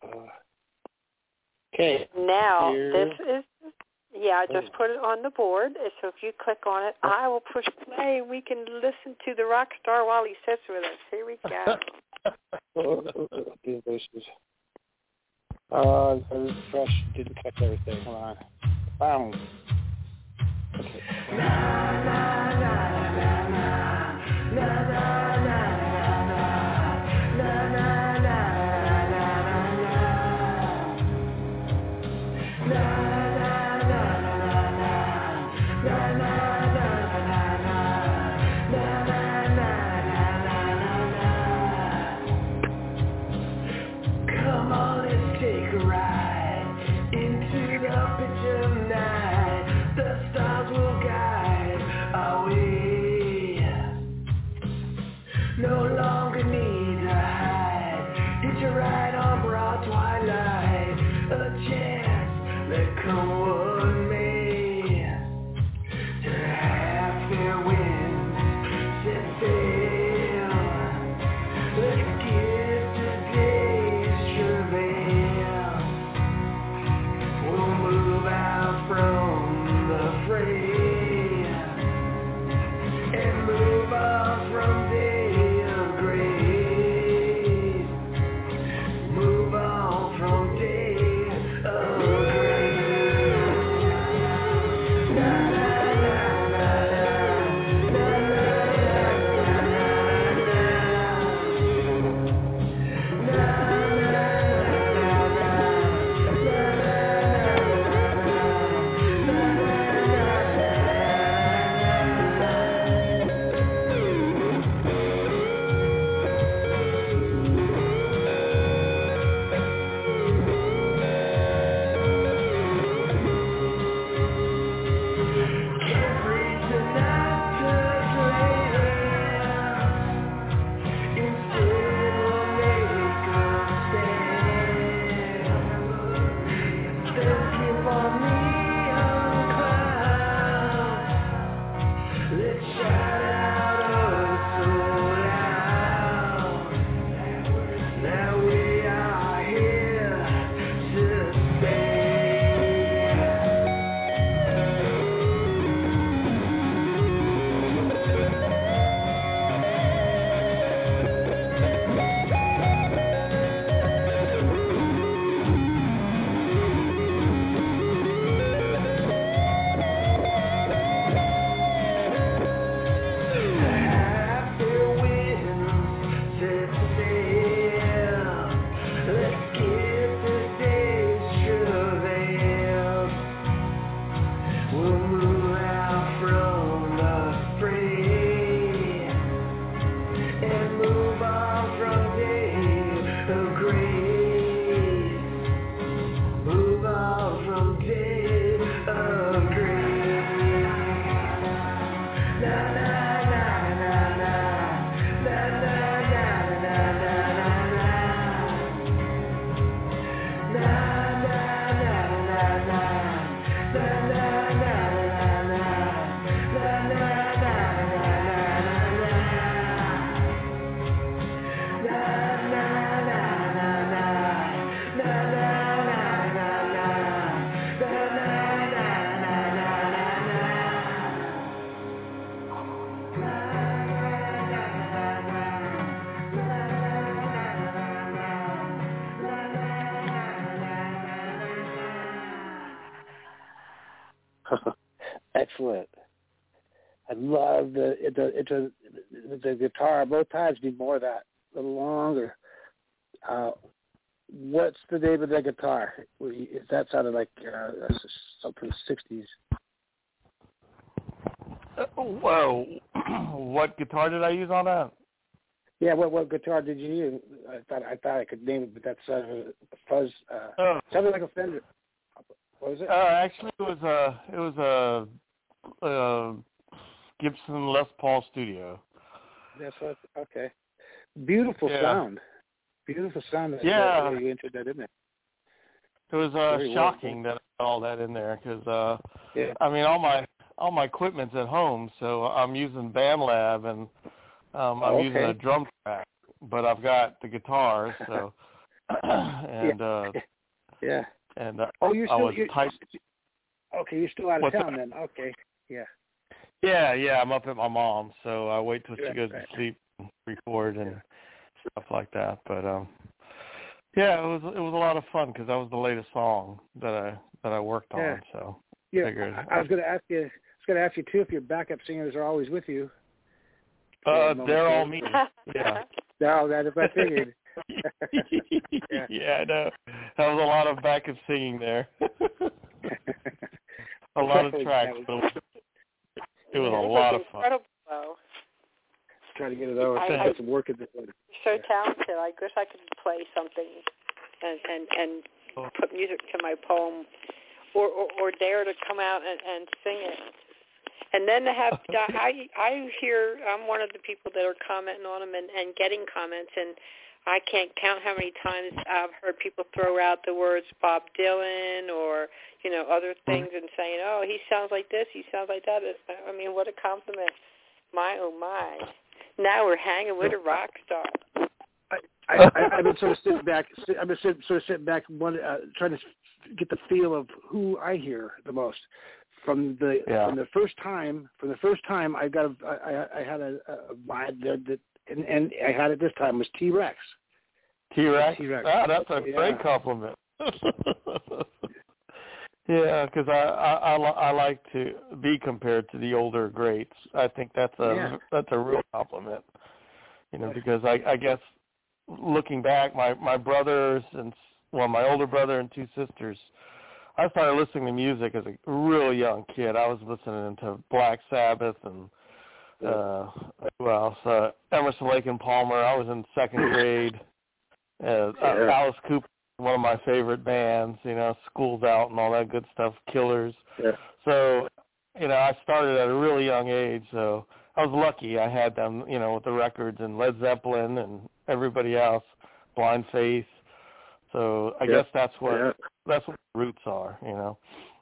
okay. Now, Here. this is, yeah, I just put it on the board. So if you click on it, I will push play. We can listen to the rock star while he sits with us. Here we go. This is, uh, fresh. Didn't catch everything. Hold on. Boom. Okay. Come on, let's take a ride into the pitch of night. The stars will guide our way. No longer need to hide. Hitch a ride on broad twilight. A chance that come what may. To have fair winds set sail. Let's give today's travail. We'll move out from the fray and move on from day of grace. Move on from day of grace. Excellent. I love the it, the it's a the guitar. Both times need more of that, a little longer. Uh, what's the name of that guitar? That sounded like uh, something sixties. Uh, whoa! What guitar did I use on that? Yeah, what what guitar did you use? I thought I thought I could name it, but that's uh, fuzz. Uh, oh. Sounded like a Fender. What was it? Uh, actually, it was a it was a, a Gibson Les Paul Studio. That's what. Okay. Beautiful yeah. sound. Beautiful sound. That, yeah. That you entered that in there. It was uh, Very shocking well. that I put all that in there because uh, yeah. I mean all my all my equipment's at home, so I'm using BandLab and um, I'm okay. using a drum track, but I've got the guitars, so and yeah. uh, yeah. And uh, oh, you're still I was you're, type- okay. You're still out of What's town that? then. Okay, yeah. Yeah, yeah. I'm up at my mom's, so I wait till Right, she goes right. to sleep and record and yeah. stuff like that. But um, yeah, it was it was a lot of fun because that was the latest song that I that I worked yeah. on. So yeah, figured, I, I was going to ask you. I was going to ask you too if your backup singers are always with you. Uh, they're all me. Yeah. No, that is I figured. yeah. yeah, I know. That was a lot of backup singing there. a lot of tracks. Was, it was a lot of fun. Incredible, though. Try to get it over. I, I had some work at this one. So talented. I wish I could play something and and, and put music to my poem, or, or, or dare to come out and, and sing it. And then to have, I I hear, I'm one of the people that are commenting on them and, and getting comments, and I can't count how many times I've heard people throw out the words Bob Dylan or, you know, other things and saying, oh, he sounds like this, he sounds like that. I mean, what a compliment. My, oh, my. Now we're hanging with a rock star. I, I, I, I've been sort of sitting back, I've been sort of sitting back one, uh, trying to get the feel of who I hear the most. From the yeah. from the first time, from the first time I got a, I, I had a, a vibe there that, and, and I had it this time was T-Rex. T-Rex. T-Rex. Ah, that's a yeah. great compliment. yeah, because I, I, I I like to be compared to the older greats. I think that's a yeah. that's a real compliment. You know, because I, I guess looking back, my my brothers and well, my older brother and two sisters. I started listening to music as a real young kid. I was listening to Black Sabbath and uh, who else? Uh, Emerson, Lake and Palmer. I was in second grade. Uh, yeah. Alice Cooper, one of my favorite bands. You know, School's Out and all that good stuff. Killers. Yeah. So, you know, I started at a really young age. So I was lucky. I had them, you know, with the records and Led Zeppelin and everybody else. Blind Faith. So I yeah. guess that's what. Yeah. That's what the roots are, you know,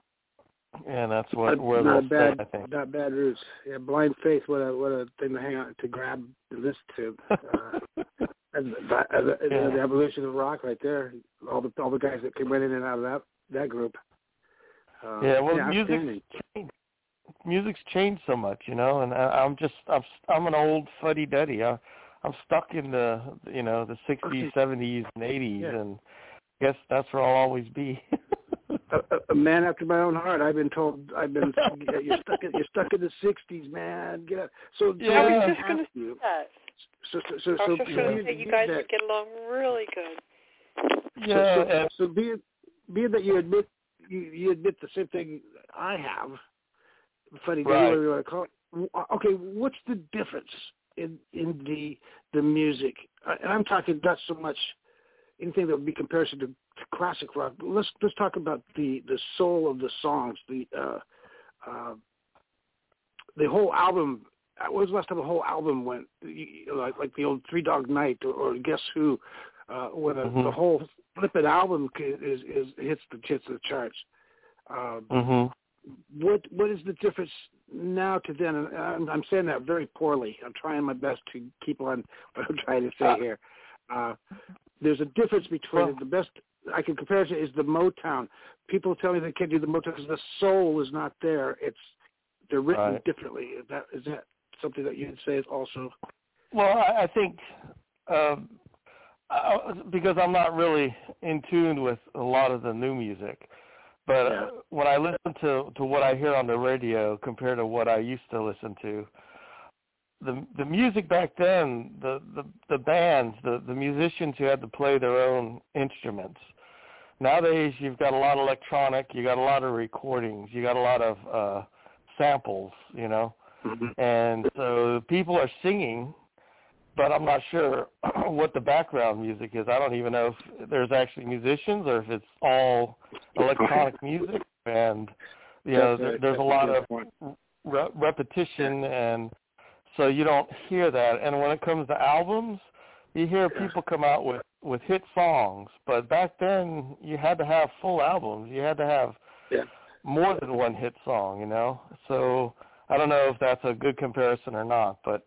and that's what not, where not they'll bad, stay, I think. Not bad roots. Yeah, Blind Faith. What a what a thing to hang on to, grab and listen to. Uh, and the, the, yeah. the evolution of rock, right there. All the all the guys that came right in and out of that that group. Uh, yeah, well, yeah, music's changed. Music's changed so much, you know, and I, I'm just I'm I'm an old fuddy-duddy. I, I'm stuck in the you know the sixties, okay. seventies, and eighties, yeah. and I guess that's where I'll always be. a, a man after my own heart. I've been told. I've been. you're stuck. In, you're stuck in the sixties, man. Get up. So yeah, I was let me just going to say that. So, so, so, I was so just going to say you guys that, would get along really good. Yeah. So, so, so being, being that you admit you, you admit the same thing I have, funny, right. whatever you want to call it. Okay, what's the difference in in the the music? And I'm talking not so much anything that would be comparison to, to classic rock. Let's let's talk about the, the soul of the songs. The uh, uh, the whole album. When was the last time a whole album went like like the old Three Dog Night or, or Guess Who? Uh, when a, mm-hmm. the whole flippin' album is, is hits the hits the charts. Uh, mm-hmm. What what is the difference now to then? And I'm, I'm saying that very poorly. I'm trying my best to keep on what I'm trying to say uh, here. Uh, there's a difference between well, the best I can compare it to is the Motown. People tell me they can't do the Motown because the soul is not there. It's they're written right. differently. Is that is that something that you'd say is also? Well, I, I think um, I, because I'm not really in tune with a lot of the new music, but Yeah. uh, when I listen to, to what I hear on the radio compared to what I used to listen to, the the music back then, the, the, the bands, the, the musicians who had to play their own instruments. Nowadays, you've got a lot of electronic, you got a lot of recordings, you got a lot of uh, samples, you know, Mm-hmm. and so people are singing, but I'm not sure what the background music is. I don't even know if there's actually musicians or if it's all electronic music, and you know, there, there's a lot of re- repetition, and so you don't hear that. And when it comes to albums, you hear people come out with, with hit songs, but back then you had to have full albums. You had to have yeah. more than one hit song, you know. So I don't know if that's a good comparison or not, but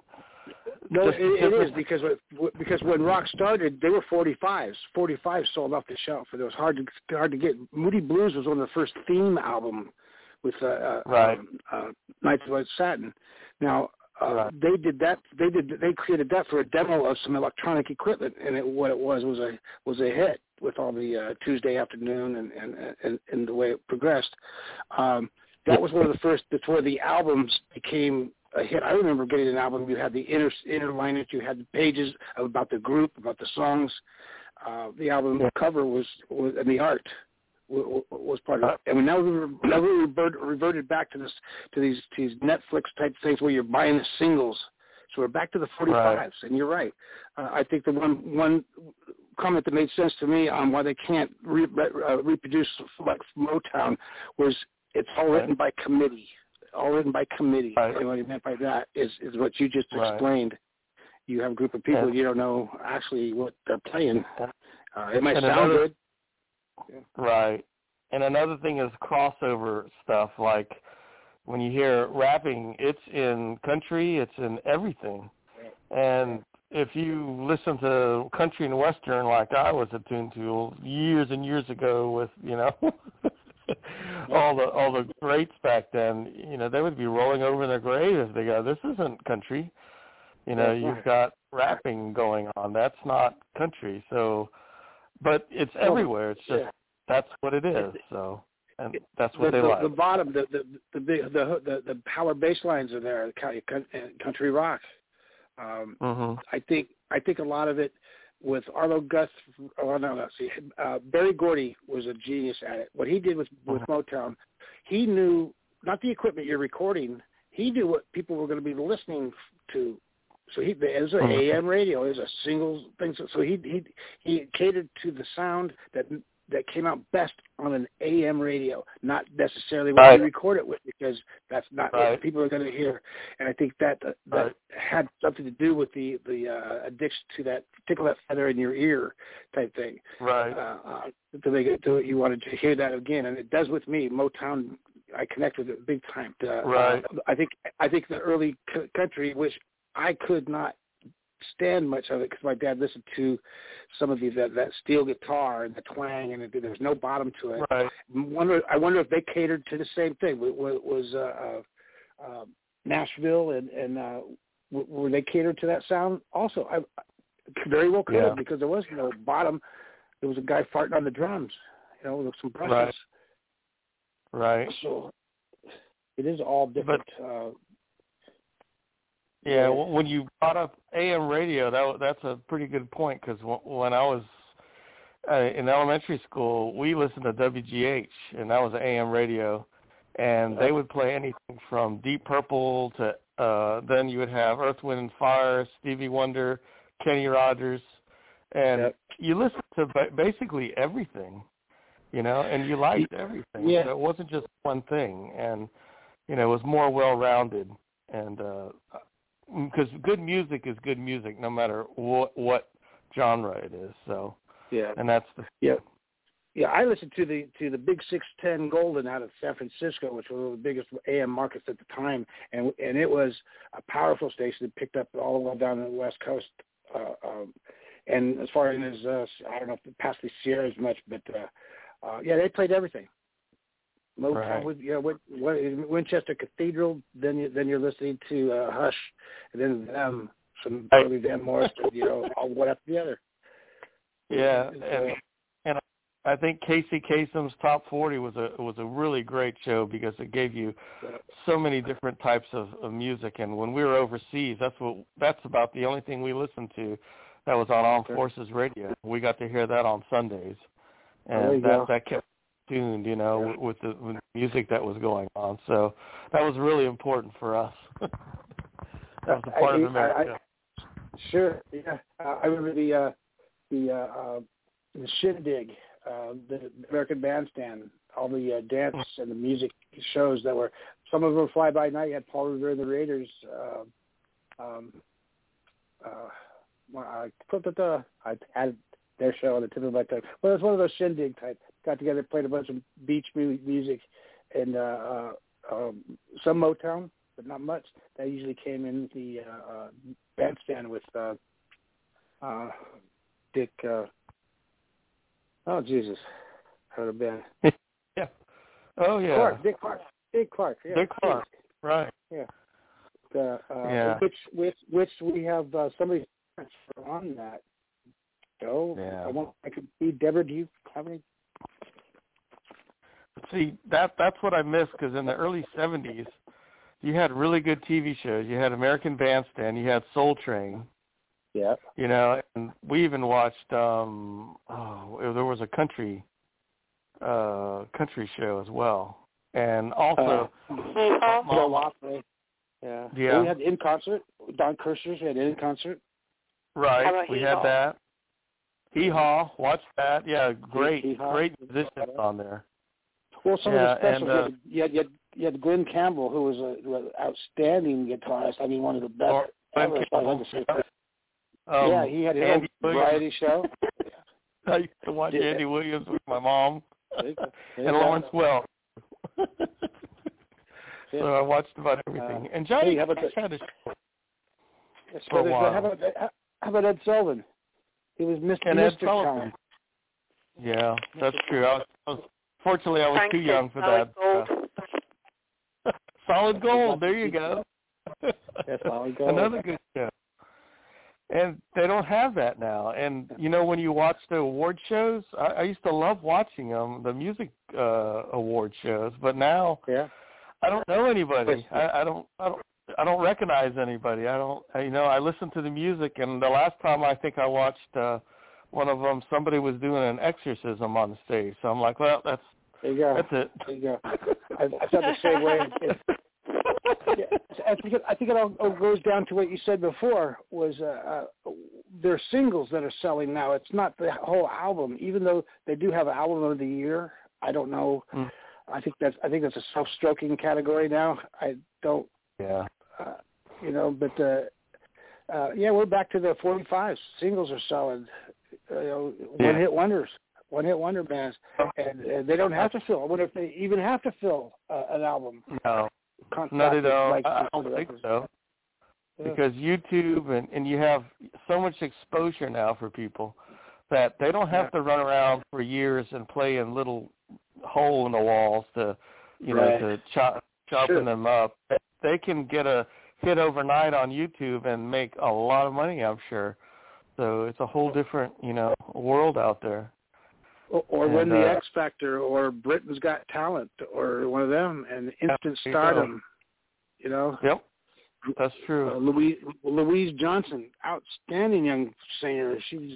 no, it, it is because because when rock started, they were forty-fives. forty-fives sold off the shelf, and it was hard to hard to get. Moody Blues was one of the first theme album with uh, uh, right. um, uh, Nights of White Satin. Now uh, right. they did that. They did. They created that for a demo of some electronic equipment, and it, what it was was a was a hit with all the uh, Tuesday afternoon and, and and and the way it progressed. Um, that was one of the first. That's where the albums became a hit. I remember getting an album. You had the inner inner lineage. You had the pages about the group, about the songs. Uh, the album yeah. cover was, was and the art was, was part of it. And now we now we reverted, reverted back to this to these to these Netflix type things where you're buying the singles. So we're back to the forty-fives. Right. And you're right. Uh, I think the one one comment that made sense to me on why they can't re, uh, reproduce like Motown was it's all right. written by committee. All written by committee. Right. And what he meant by that is, is what you just right. explained. You have a group of people, yeah. you don't know actually what they're playing. Uh, it might and sound another, good. Yeah. Right. And another thing is crossover stuff. Like when you hear rapping, it's in country, it's in everything. And if you listen to country and western like I was attuned to years and years ago with, you know, all the all the greats back then, you know, they would be rolling over in their grave if they go, this isn't country. You know, yeah, you've got rapping going on. That's not country. So, but it's everywhere. It's just, yeah. that's what it is. So, and that's what the, they the, like. The bottom, the the the big, the, the the power bass lines are there. Country rock. Um, mm-hmm. I think I think a lot of it with Arlo Gus. Oh no, no. See, uh, Berry Gordy was a genius at it. What he did with with mm-hmm. Motown, he knew not the equipment you're recording. He knew what people were going to be listening to. So he, it was an mm-hmm. A M radio. It was a single thing. So, so he he he catered to the sound that that came out best on an A M radio, not necessarily what right. you record it with, because that's not right. what people are going to hear. And I think that uh, that right. had something to do with the the uh, addiction to that tickle that feather in your ear type thing. Right. Uh, uh, to make it to you wanted to hear that again, and it does with me. Motown, I connect with it big time. Uh, right. Uh, I think I think the early c- country, which I could not stand much of it because my dad listened to some of these that, that steel guitar and the twang, and it, there's no bottom to it. Right. Wonder, I wonder if they catered to the same thing. Was, was uh, uh, Nashville and and uh, were they catered to that sound also? I very well could yeah. have, because there was no bottom. There was a guy farting on the drums, you know, with some brushes. Right. Right. So it is all different. But, uh, Yeah, when you brought up A M radio, that that's a pretty good point, because when I was uh, in elementary school, we listened to W G H, and that was A M radio, and they would play anything from Deep Purple to uh, then you would have Earth, Wind and Fire, Stevie Wonder, Kenny Rogers, and yep. you listened to basically everything, you know, and you liked everything. Yeah. So it wasn't just one thing, and you know, it was more well-rounded, and uh, because good music is good music, no matter what what genre it is. So yeah, and that's the yeah. yeah, I listened to the to the Big six ten Golden out of San Francisco, which was one of the biggest A M markets at the time, and and it was a powerful station that picked up all the way down the West Coast. Uh, um, and as far as uh, I don't know if it passed the Sierras much, but uh, uh, yeah, they played everything. Motown, Right. with, you know, what, what, Winchester Cathedral. Then you, then you're listening to uh, Hush, and then them, some early Van Morrison, you know, all one after the other. Yeah, It's, and uh, and I think Casey Kasem's Top forty was a was a really great show because it gave you so many different types of, of music. And when we were overseas, that's what that's about the only thing we listened to that was on Armed Forces Radio. We got to hear that on Sundays, and that go. that kept tuned, you know, yeah. with, the, with the music that was going on. So that was really important for us. That was a part I, of America. I, I, sure, yeah. Uh, I remember the uh, the uh, uh, the Shindig. Uh, the American Bandstand, all the uh, dance and the music shows that were, some of them were fly-by-night. You had Paul Revere and the Raiders. Uh, um, uh, well, I put the, I had their show on the tip of my tongue. Well, it was one of those Shindig type. Got together, played a bunch of beach music, and uh, uh, um, some Motown, but not much. That usually came in the uh, uh, bandstand with uh, uh, Dick. Uh, Oh, Jesus. Heard of Ben. Yeah. Oh, yeah. Clark, Dick Clark. Dick Clark. Yeah. Dick Clark, right. Yeah. Uh, uh, yeah. Which, which, which we have uh, somebody on that show. Yeah. I want, I could be, Deborah, do you have any? See, that that's what I miss, because in the early seventies, you had really good T V shows. You had American Bandstand. You had Soul Train. Yeah. You know, and we even watched, um, oh, there was a country uh, country show as well. And also, uh, Mama, yeah. yeah. We had In Concert. Don Kirshner's, we had In Concert. Right, we had that. Hee Haw, watch that. Yeah, great, Hee-haw. great musicians on there. Well, some yeah, of the specials, and, uh, you, had, you, had, you had Glenn Campbell, who was an outstanding guitarist. I mean, one of the best or, ever. Glenn I'd like to say. Um, yeah, he had his Andy own variety show. I used to watch yeah. Andy Williams with my mom there there and Lawrence Welk. yeah. So I watched about everything. Uh, and Johnny hey, how about Cash the, had a show yes, for a while. How about, how about Ed Sullivan? He was Mister And Ed Mister Sullivan. Talent. Yeah, that's true. I was, I was, fortunately, I was Frank too young for Solid that. Gold. Uh, Solid Gold. There you go. Yeah, Solid Gold. Another good show. And they don't have that now. And, you know, when you watch the award shows, I, I used to love watching them, the music uh, award shows. But now yeah. I don't know anybody. I, I don't I don't I don't recognize anybody. I don't you know, I listen to the music, and the last time I think I watched uh, one of them, somebody was doing an exorcism on the stage. So I'm like, well, that's there you go. That's it. There you go. I, I felt the same way. It, yeah, I think it, I think it all goes down to what you said before, was uh, uh, there are singles that are selling now. It's not the whole album, even though they do have album of the year. I don't know. Mm. I think that's I think that's a self-stroking category now. I don't. Yeah. Uh, you know, but uh, uh, yeah, we're back to the forty-fives. Singles are selling. Uh, you know, Yeah. one-hit wonders, one-hit wonder bands, and, and they don't have to fill. I wonder if they even have to fill uh, an album. No. No, they don't. Like, I don't think so. Yeah. Because YouTube and, and you have so much exposure now for people that they don't have Yeah. to run around for years and play in little hole in the walls to, you Right. know, to chop, sharpen Sure. them up. They can get a hit overnight on YouTube and make a lot of money, I'm sure. So it's a whole different, you know, world out there. Or, or and, win the uh, X Factor, or Britain's Got Talent, or one of them, and instant Yeah, stardom. You know. Yep, that's true. Uh, Louise Louise Johnson, outstanding young singer. She was,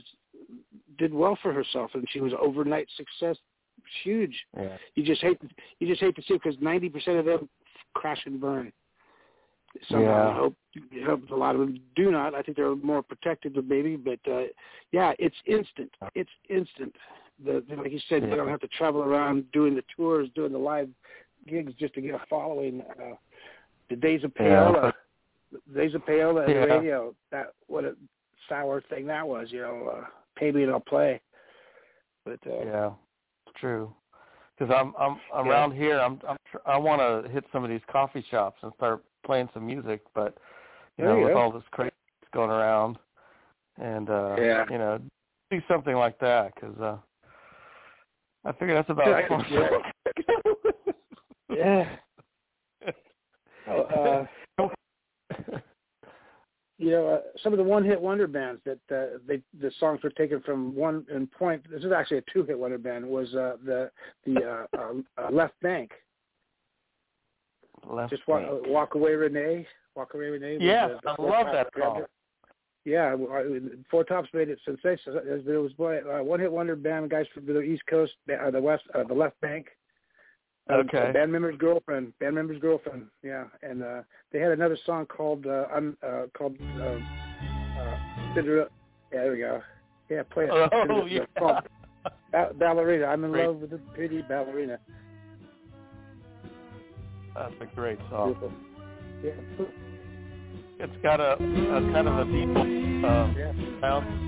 did well for herself, and she was overnight success. Huge. Yeah. You just hate to, you just hate to see it, because ninety percent of them crash and burn. Somehow, Yeah. I hope, I hope a lot of them do not. I think they're more protective of maybe, but uh, yeah, it's instant. It's instant. The, like you said, Yeah. they don't have to travel around doing the tours, doing the live gigs just to get a following. Uh, the days of payola, Yeah. the days of payola and Yeah. the radio. That what a sour thing that was. You know, uh, pay me and I'll play. But uh, Yeah. true. Because I'm I'm around yeah. here. I'm, I'm I want to hit some of these coffee shops and start playing some music, but you there know, you with go. all this crazy going around, and uh, yeah. you know, do something like that because uh, I figure that's about yeah, as far as yeah. oh, uh, you know, uh, some of the one-hit wonder bands that uh, they the songs were taken from one in point. This is actually a two-hit wonder band. Was uh, the the uh, uh, uh, Left Bank. Left Just Bank. walk, walk away, Renee. Walk away, Renee. Yeah, the, the I love that song. Yeah, Four Tops made it sensational. It was a one-hit wonder band, guys from the East Coast, uh, the West, uh, the Left Bank. Uh, Okay. Band member's girlfriend. Band member's girlfriend. Yeah, and uh, they had another song called uh, um, uh, called uh, uh, Cinderella. Yeah, there we go. Yeah, play it. Oh, Cinderella. yeah. Called ba- ballerina. I'm in Great. love with a pretty ballerina. That's a great song. Beautiful. Yeah. It's got a, a kind of a deep uh, yeah. sound.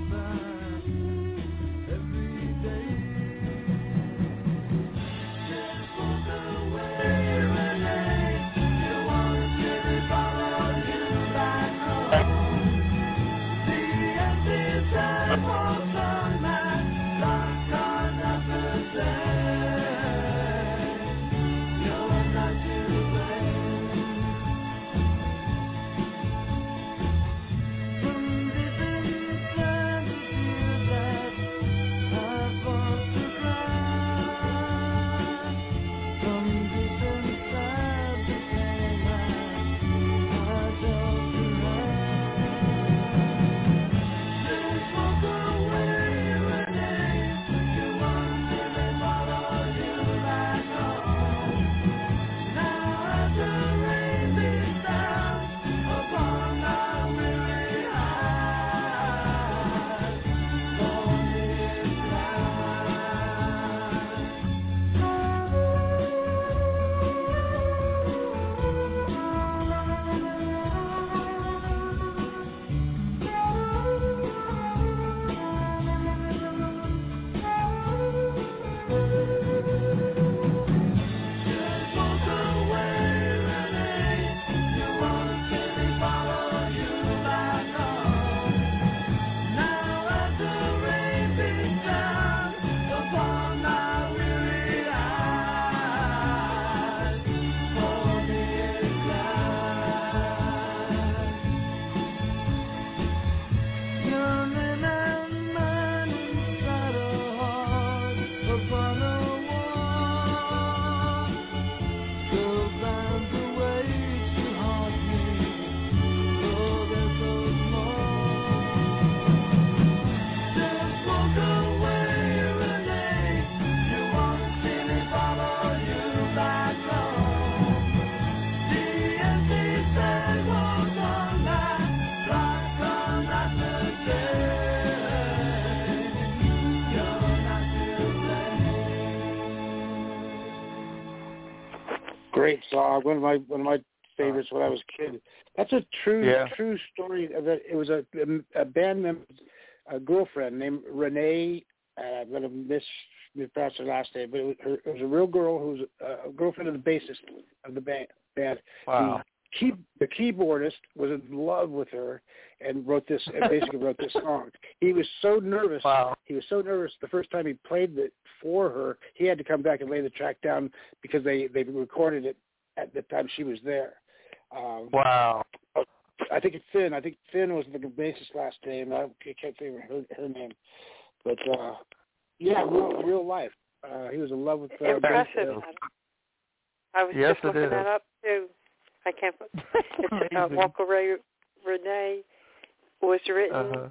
Great song. One of my one of my favorites when I was a kid. That's a true yeah. true story. That it was a a band member's a girlfriend named Renee. Uh, I'm gonna miss mispronounce her last name, but it was, her, it was a real girl who was a, a girlfriend of the bassist of the band. band. Wow. The, key, the keyboardist was in love with her and wrote this and basically wrote this song. He was so nervous. Wow. He was so nervous the first time he played it for her. He had to come back and lay the track down because they they recorded it at the time she was there. Um, wow. I think it's Finn. I think Finn was the bassist last name. I can't think of her, her name, but uh, yeah, real, real life. Uh, he was in love with. Uh, Impressive. bass, uh, I was yes, just looking is. that up too. I can't. It's uh, Walker Ray Renee was written uh-huh.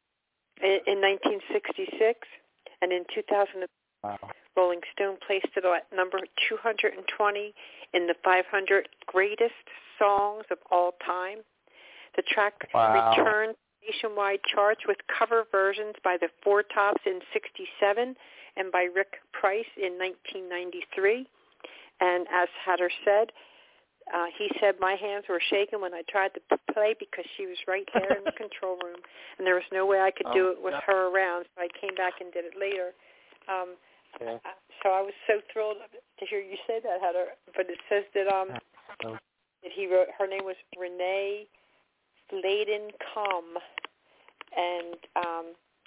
in, in nineteen sixty-six, and in two thousand, wow. Rolling Stone placed it at number two hundred twenty in the five hundred greatest songs of all time. The track wow. returned nationwide charts with cover versions by the Four Tops in sixty-seven and by Rick Price in nineteen ninety-three. And as Hatter said, uh, he said, my hands were shaking when I tried to play because she was right there in the control room, and there was no way I could do oh, it with yeah. her around, so I came back and did it later. Um, Yeah. So I was so thrilled to hear you say that, Heather. But it says that um Oh. that he wrote. Her name was Renee Sladen Comm, and um,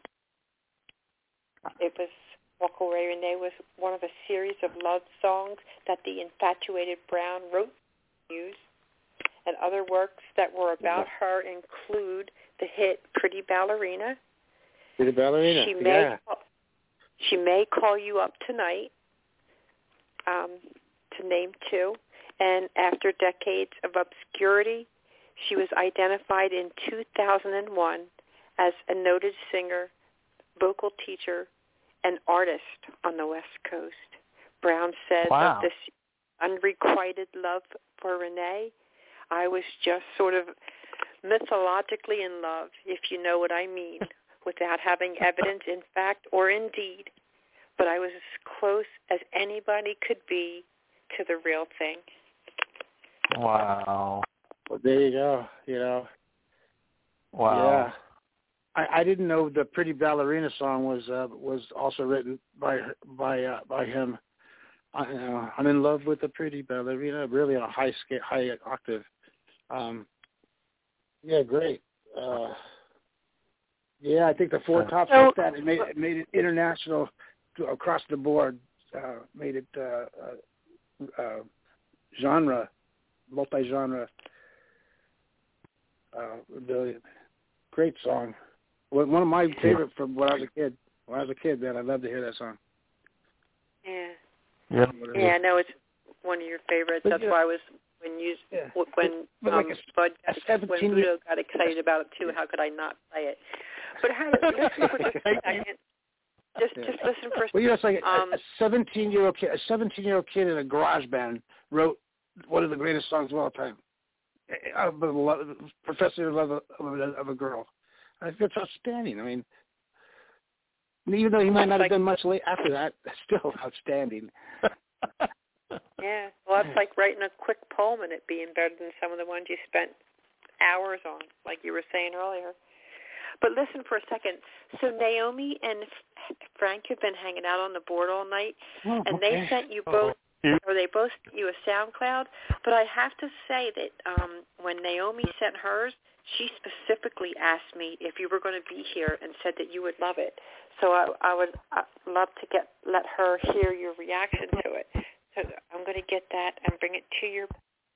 it was Walk Away Renee was one of a series of love songs that the infatuated Brown wrote and used. And other works that were about her include the hit Pretty Ballerina. Pretty Ballerina, she may yeah. Call, she may call you up tonight, um, to name two. And after decades of obscurity, she was identified in two thousand one as a noted singer, vocal teacher, and artist on the West Coast. Brown says Wow. of this unrequited love for Renee, I was just sort of mythologically in love, if you know what I mean, without having evidence in fact or in deed. But I was as close as anybody could be to the real thing. Wow. Well, there you go. You know. Wow. Yeah. I, I didn't know the Pretty Ballerina song was uh, was also written by her, by uh, by him. I, uh, I'm in love with the Pretty Ballerina, really on a high scale, high octave. Um, yeah, great. Uh, yeah, I think the Four Tops So- like that. It made it made it international to, across the board. Uh, made it uh, uh, uh, genre, multi-genre. Uh, really great song. One of my favorite from when I was a kid. When I was a kid, man, I loved to hear that song. Yeah. Yep. Yeah, I know it's one of your favorites. But, That's yeah. why I was when you Yeah. when But um, like a- Bud a seventeen when Budo got excited about it too. Yeah. How could I not play it? But how, listen for just a second. Just Yeah. just listen for a Well, you know, it's like um, a seventeen-year-old kid. A seventeen-year-old kid in a garage band wrote one of the greatest songs of all time. Of the love, Professor of Love of a, of a Girl. I think that's outstanding. I mean, even though he might not have done much late after that, that's still outstanding. Yeah, well, that's like writing a quick poem and it being better than some of the ones you spent hours on, like you were saying earlier. But listen for a second. So Naomi and Frank have been hanging out on the board all night, Oh, and okay. they sent you both, or they both sent you a SoundCloud. But I have to say that um, when Naomi sent hers, she specifically asked me if you were going to be here and said that you would love it. So I, I would uh, love to get let her hear your reaction to it. So I'm going to get that and bring it to your.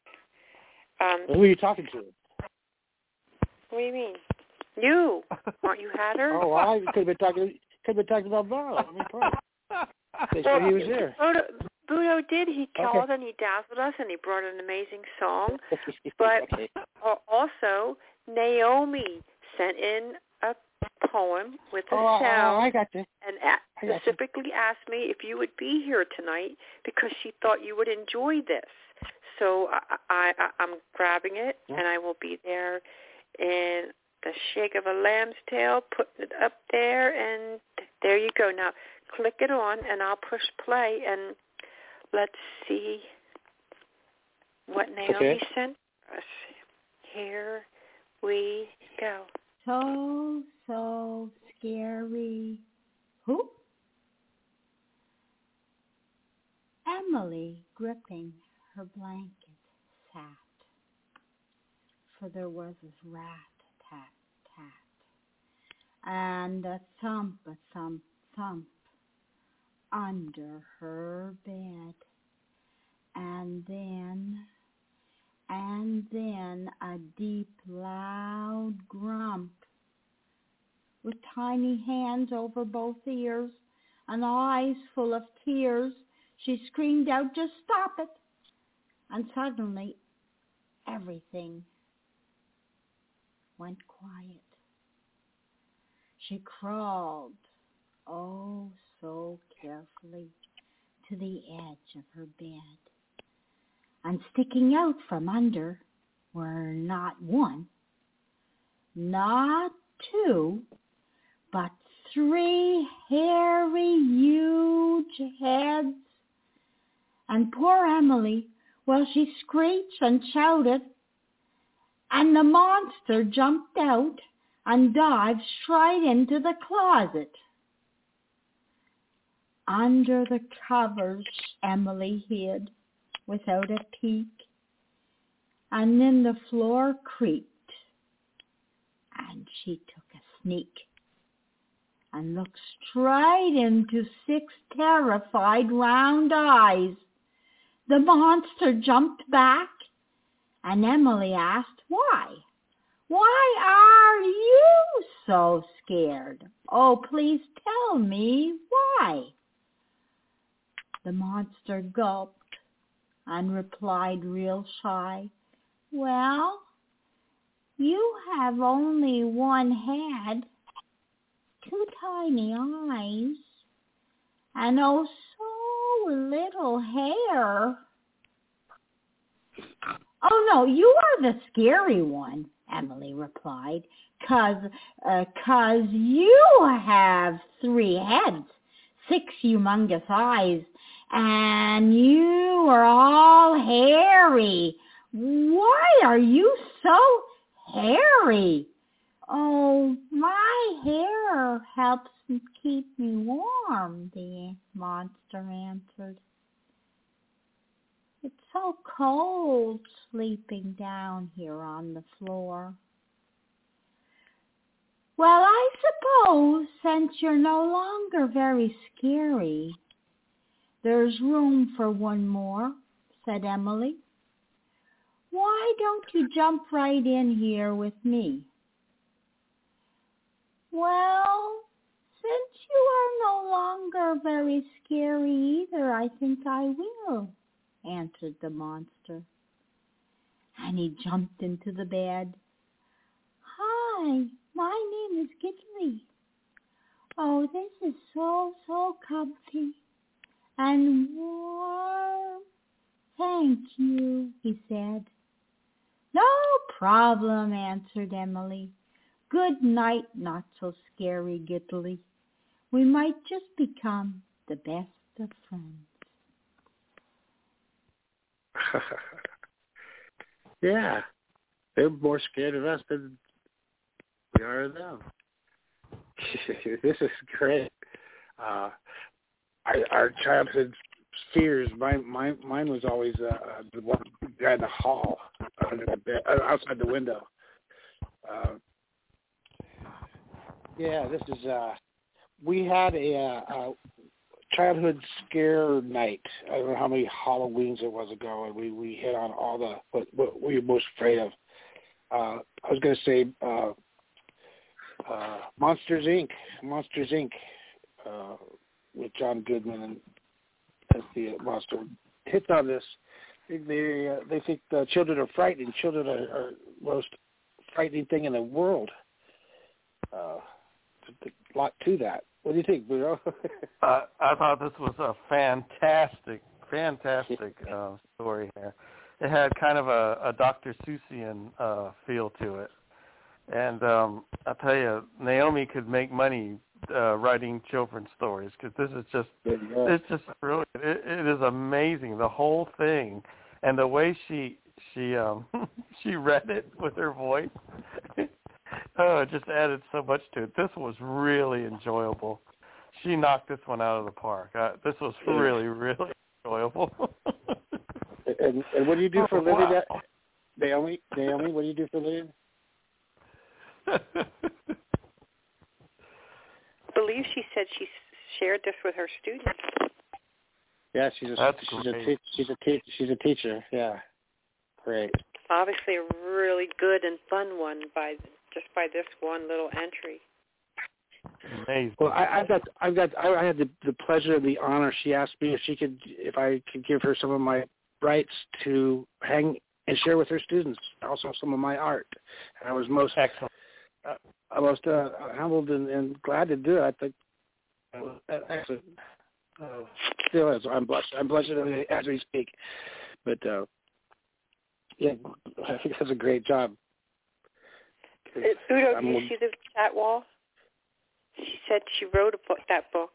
Um, Who are you talking to? what do you mean? You aren't you had her? Oh, well, I could have been talking. Could have been talking about Burrow. I mean, probably. They said he was there. Budo, Budo did. He called Okay. and he dazzled us and he brought an amazing song. But Okay. uh, also, Naomi sent in a poem with a Oh, sound oh, I got you. and I a- got you. specifically asked me if you would be here tonight because she thought you would enjoy this. So I, I, I, I'm grabbing it Yeah. and I will be there in the shake of a lamb's tail, putting it up there, and there you go. Now click it on and I'll push play and let's see what Naomi Okay. sent us. Here we go. So, so scary. Who? Emily, gripping her blanket, sat, for there was a rat, tat, tat, and a thump, a thump, thump, under her bed, and then, and then a deep, loud grump, with tiny hands over both ears and eyes full of tears. She screamed out, "Just stop it!" And suddenly everything went quiet. She crawled, oh so carefully, to the edge of her bed. And sticking out from under were not one, not two, but three hairy, huge heads. And poor Emily, well, she screeched and shouted, and the monster jumped out and dived straight into the closet. Under the covers Emily hid without a peek, and then the floor creaked, and she took a sneak and looked straight into six terrified round eyes. The monster jumped back, and Emily asked why. Why are you so scared? Oh, please tell me why. The monster gulped and replied real shy, well, you have only one head, two tiny eyes, and oh so little hair. Oh no, you are the scary one, Emily replied, cause, uh, cause you have three heads, six humongous eyes, and you are all hairy. Why are you so hairy? Oh, my hair helps keep me warm, the monster answered. It's so cold sleeping down here on the floor. Well, I suppose since you're no longer very scary, there's room for one more, said Emily. Why don't you jump right in here with me? Well, since you are no longer very scary either, I think I will, answered the monster. And he jumped into the bed. Hi, my name is Gidley. Oh, this is so, so comfy and warm. Thank you, he said. No problem, answered Emily. Good night, not so scary Gidley. We might just become the best of friends. Yeah, they're more scared of us than we are of them. This is great. Uh, our, our childhood fears. Mine, mine, mine was always uh, the one guy in the hall, under the bed, uh, outside the window. Uh, yeah, this is. Uh, we had a, a childhood scare night. I don't know how many Halloweens it was ago, and we, we hit on all the what, what we were most afraid of. Uh, I was going to say uh, uh, Monsters Incorporated. Monsters Incorporated. Uh, with John Goodman and as the monster hits on this. They they, uh, they think the children are frightening. Children are, are the most frightening thing in the world. Uh, a lot to that. What do you think, Bruno? uh, I thought this was a fantastic, fantastic uh, story here. It had kind of a, a Doctor Seussian uh, feel to it. And um, I'll tell you, Naomi could make money uh, writing children's stories because this is just, it's just brilliant. It, it is amazing, the whole thing. And the way she she um, she read it with her voice, oh, it just added so much to it. This was really enjoyable. She knocked this one out of the park. Uh, this was really, really enjoyable. and, and what do you do for a living, wow. that, Naomi? Naomi, what do you do for a living? I believe she said she shared this with her students. Yeah, she's a That's she's great. a te- she's a te- she's a teacher. Yeah, great. Obviously, a really good and fun one by just by this one little entry. Amazing. Well, I, I've got I've got I had the, the pleasure and the honor. She asked me if she could if I could give her some of my rights to hang and share with her students, also some of my art. And I was most excellent. Uh, I was uh, humbled and, and glad to do it. I think uh, excellent. Uh, still is. I'm blushing. I'm blushing as we speak. But uh, yeah, I think that's a great job. Uh, Udo, I'm, do you see the chat wall? She said she wrote a book, that book.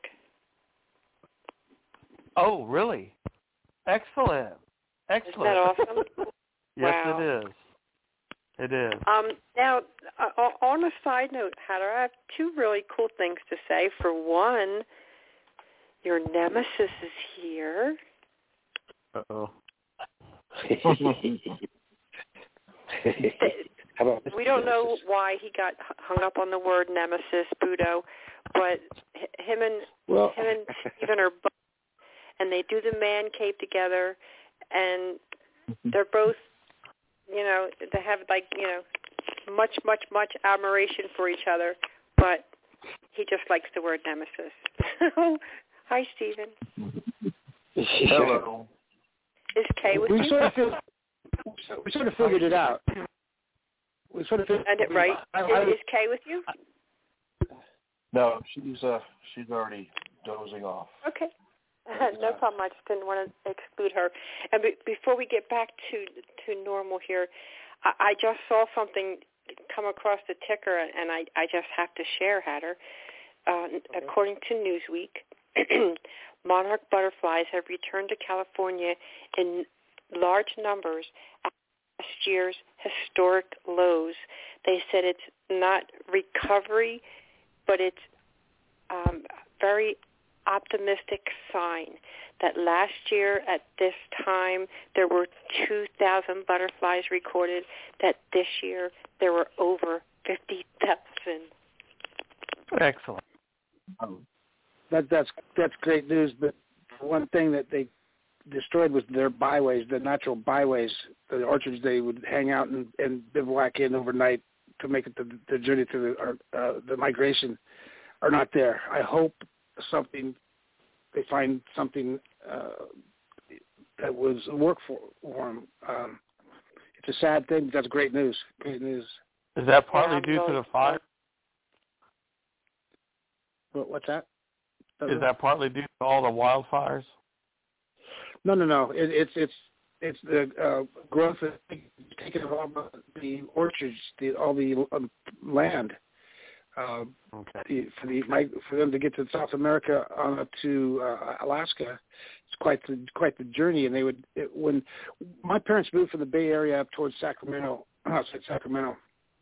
Oh, really? Excellent. Excellent. Isn't that awesome? Yes, Wow. it is. It is. Um, now, uh, on a side note, Heather, I have two really cool things to say. For one, Your nemesis is here. Uh-oh. We don't know why he got hung up on the word nemesis, Budo, but him and well, him and Stephen are both, and they do the man cave together, and they're both, you know, they have like, you know, much, much, much admiration for each other, but he just likes the word nemesis. Hi, Stephen. Hello. Is Kay with we you? Sort of figured, we sort of figured it out. We sort of figured And it right. I, I, is, is Kay with you? No, she's uh she's already dozing off. Okay. Uh, no problem. I just didn't want to exclude her. And be, before we get back to to normal here, I, I just saw something come across the ticker, and I, I just have to share, Hatter. Uh, okay. According to Newsweek, monarch butterflies have returned to California in large numbers after last year's historic lows. They said it's not recovery, but it's um, very optimistic sign that last year at this time there were two thousand butterflies recorded, that this year there were over fifty thousand. Excellent. Um, that, that's that's great news, but one thing that they destroyed was their byways, the natural byways, the orchards they would hang out and, and bivouac in overnight to make it the, the journey to the, uh, the migration are not there. I hope something, they find something uh, that was work for, for them. Um, it's a sad thing, but that's great news. Great news. Is that partly yeah, due really to the fire? What, what's that? Is that partly due to all the wildfires? No, no, no. It, it's it's it's the uh, growth of taking of all the orchards, the, all the um, land. Uh, okay. The, for the for them to get to South America on up to uh, Alaska, it's quite the quite the journey. And they would it, when my parents moved from the Bay Area up towards Sacramento, outside Sacramento.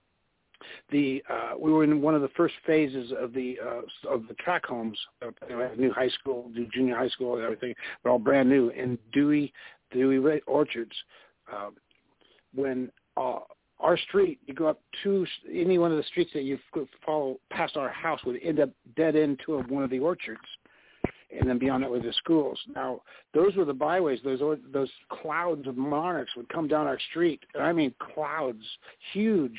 The uh, we were in one of the first phases of the uh, of the track homes. Uh, you know, new high school, new junior high school, and everything. They're all brand new in Dewey, Dewey Orchards. Uh, when uh, our street, you go up to any one of the streets that you follow past our house would end up dead end to one of the orchards, and then beyond that were the schools. Now, those were the byways. Those those clouds of monarchs would come down our street, and I mean clouds, huge.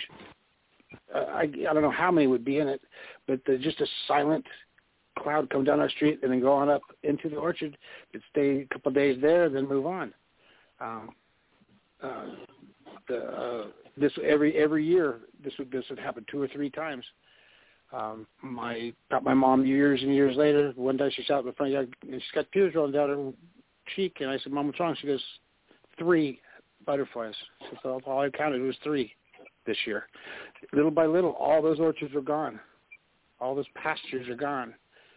Uh, I, I don't know how many would be in it, but the, just a silent cloud come down our street and then go on up into the orchard. It'd stay a couple of days there, then move on. Um, uh, the, uh, this every every year this would this would happen two or three times. Um, my got my mom years and years later. One day she shot in the front yard and she's got tears rolling down her cheek, and I said, "Mom, what's wrong?" She goes, "Three butterflies." So all I counted was three this year. Little by little, all those orchards are gone. All those pastures are gone.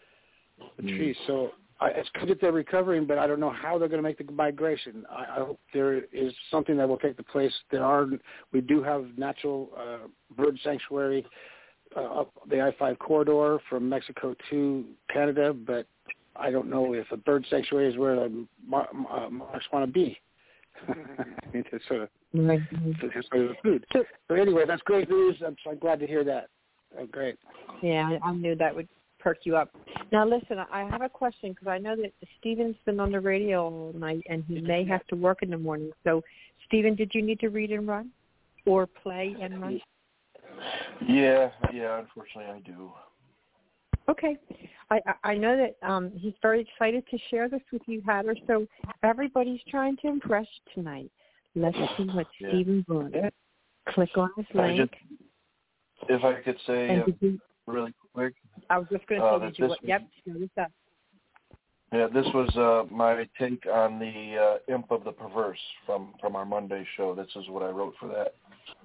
The mm. trees. So I, it's good that they're recovering, but I don't know how they're going to make the migration. I, I hope there is something that will take the place. There are, we do have natural uh, bird sanctuary uh, up the I five corridor from Mexico to Canada, but I don't know if a bird sanctuary is where the mar- uh, monarchs want to be. I mean, it's sort of right. it's sort of the food. So, so anyway, that's great news. I'm so glad to hear that. Oh, great. Yeah, I knew that would perk you up. Now, listen, I have a question because I know that Stephen's been on the radio all night and he may have to work in the morning. So, Stephen, did you need to read and run or play and run? Yeah, yeah, unfortunately I do. Okay. I, I know that um, he's very excited to share this with you, Hatter, so everybody's trying to impress you tonight. Let's see what yeah. Stephen wrote. Click on his link. Just, if I could say uh, you, really quick. I was just going to uh, say, did you, was, yep, notice that. Yeah, this was uh, my take on the uh, Imp of the Perverse from, from our Monday show. This is what I wrote for that.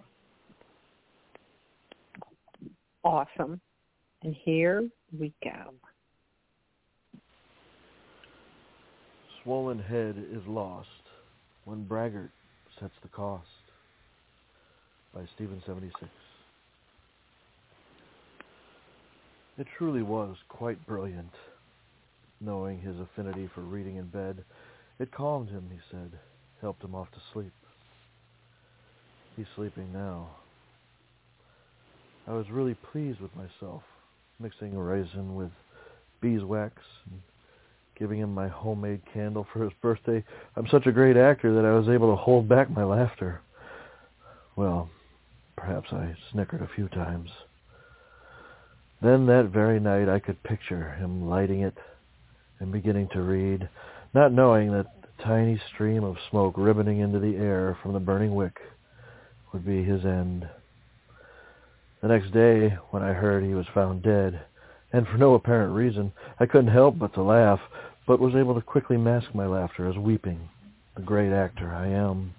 Awesome. And here we go. Swollen head is lost when braggart sets the cost. By Stephen seventy-six. It truly was quite brilliant. knowing his affinity for reading in bed. It calmed him, he said, helped him off to sleep. He's sleeping now. I was really pleased with myself, mixing raisin with beeswax and giving him my homemade candle for his birthday. I'm such a great actor that I was able to hold back my laughter. Well, perhaps I snickered a few times. Then that very night I could picture him lighting it and beginning to read, not knowing that the tiny stream of smoke ribboning into the air from the burning wick would be his end. The next day, when I heard he was found dead, and for no apparent reason, I couldn't help but to laugh, but was able to quickly mask my laughter as weeping, the great actor I am.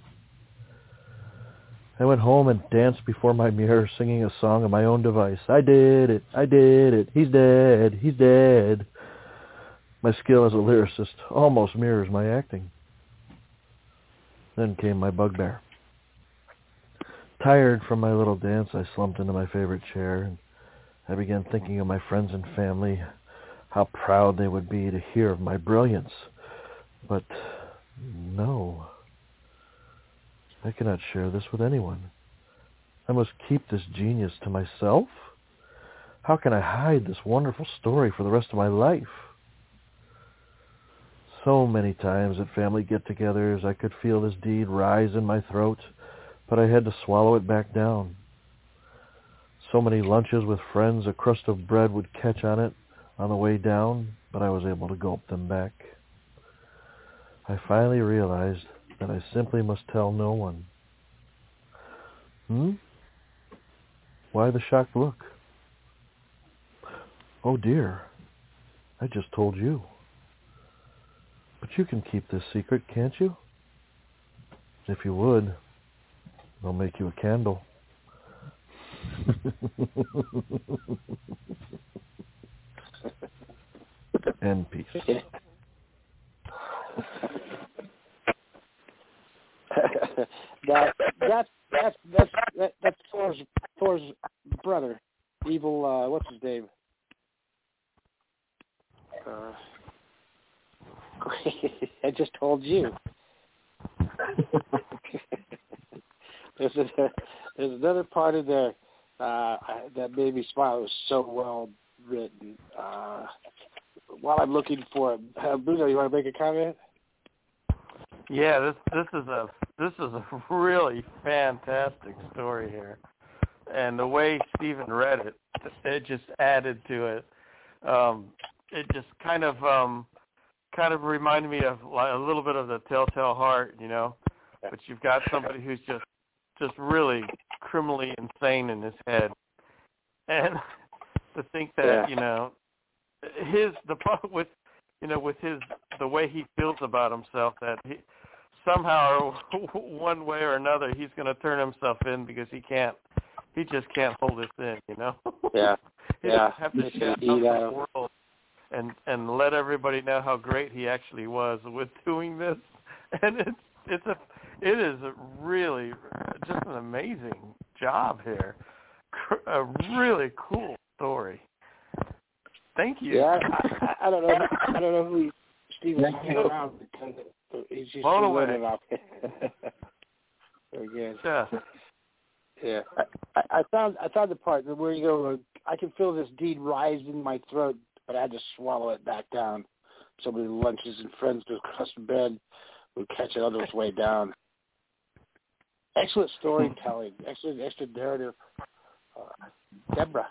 I went home and danced before my mirror, singing a song of my own device. I did it, I did it, he's dead, he's dead. My skill as a lyricist almost mirrors my acting. Then came my bugbear. Tired from my little dance, I slumped into my favorite chair, and I began thinking of my friends and family, how proud they would be to hear of my brilliance. But no, I cannot share this with anyone. I must keep this genius to myself. How can I hide this wonderful story for the rest of my life? So many times at family get-togethers, I could feel this deed rise in my throat, but I had to swallow it back down. So many lunches with friends, a crust of bread would catch on it on the way down, but I was able to gulp them back. I finally realized that I simply must tell no one. Hmm? Why the shocked look? Oh dear, I just told you. But you can keep this secret, can't you? If you would, I'll make you a candle. And peace. that that's that's that's that, that's Thor's Thor's brother, evil. Uh, what's his name? Uh, I just told you. there's, a, there's another part in there uh, that made me smile. It was so well written. Uh, while I'm looking for it, uh, Bruno, you want to make a comment? Yeah, this this is a this is a really fantastic story here, and the way Stephen read it, it just added to it. Um, it just kind of um, kind of reminded me of like a little bit of the Telltale Heart, you know. But you've got somebody who's just just really criminally insane in his head, and to think that yeah. you know his the problem with you know with his the way he feels about himself, that he somehow one way or another he's going to turn himself in because he can't he just can't hold this in, you know. Yeah. he yeah. have to share out the world and and let everybody know how great he actually was with doing this, and it's it's a it is a really just an amazing job here, a really cool story. Thank you. Yeah, I, I don't know. I don't know who he, Stephen's hanging around because he's just blown away. About Very good. Yeah. Yeah. I, I found I found the part where you go. I can feel this deed rise in my throat, but I had to swallow it back down. So many lunches and friends to across the bed would catch it on its way down. Excellent storytelling. Excellent, excellent narrative. Uh, Deborah.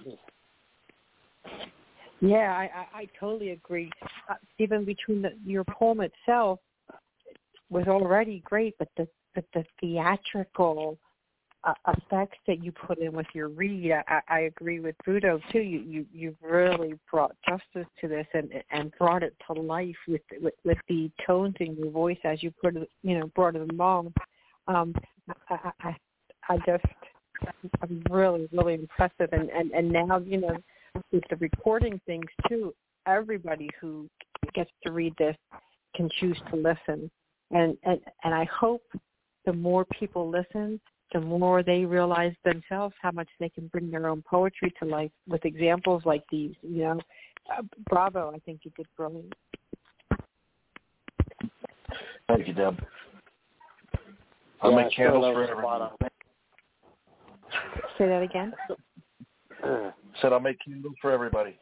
Yeah, I, I, I totally agree. Uh, even between the, your poem itself was already great, but the but the theatrical uh, effects that you put in with your read, I, I agree with Budo too. You you you really brought justice to this and and brought it to life with with, with the tones in your voice as you put it, you know, brought it along. Um, I, I I just I'm really really impressed, and and and now you know. With the recording things too, everybody who gets to read this can choose to listen, and and and I hope the more people listen, the more they realize themselves how much they can bring their own poetry to life with examples like these. You know, Uh, bravo! I think you did brilliant. Thank you, Deb. I'll Yeah, make candles for everybody. Say that again. Said I'll make candles for everybody.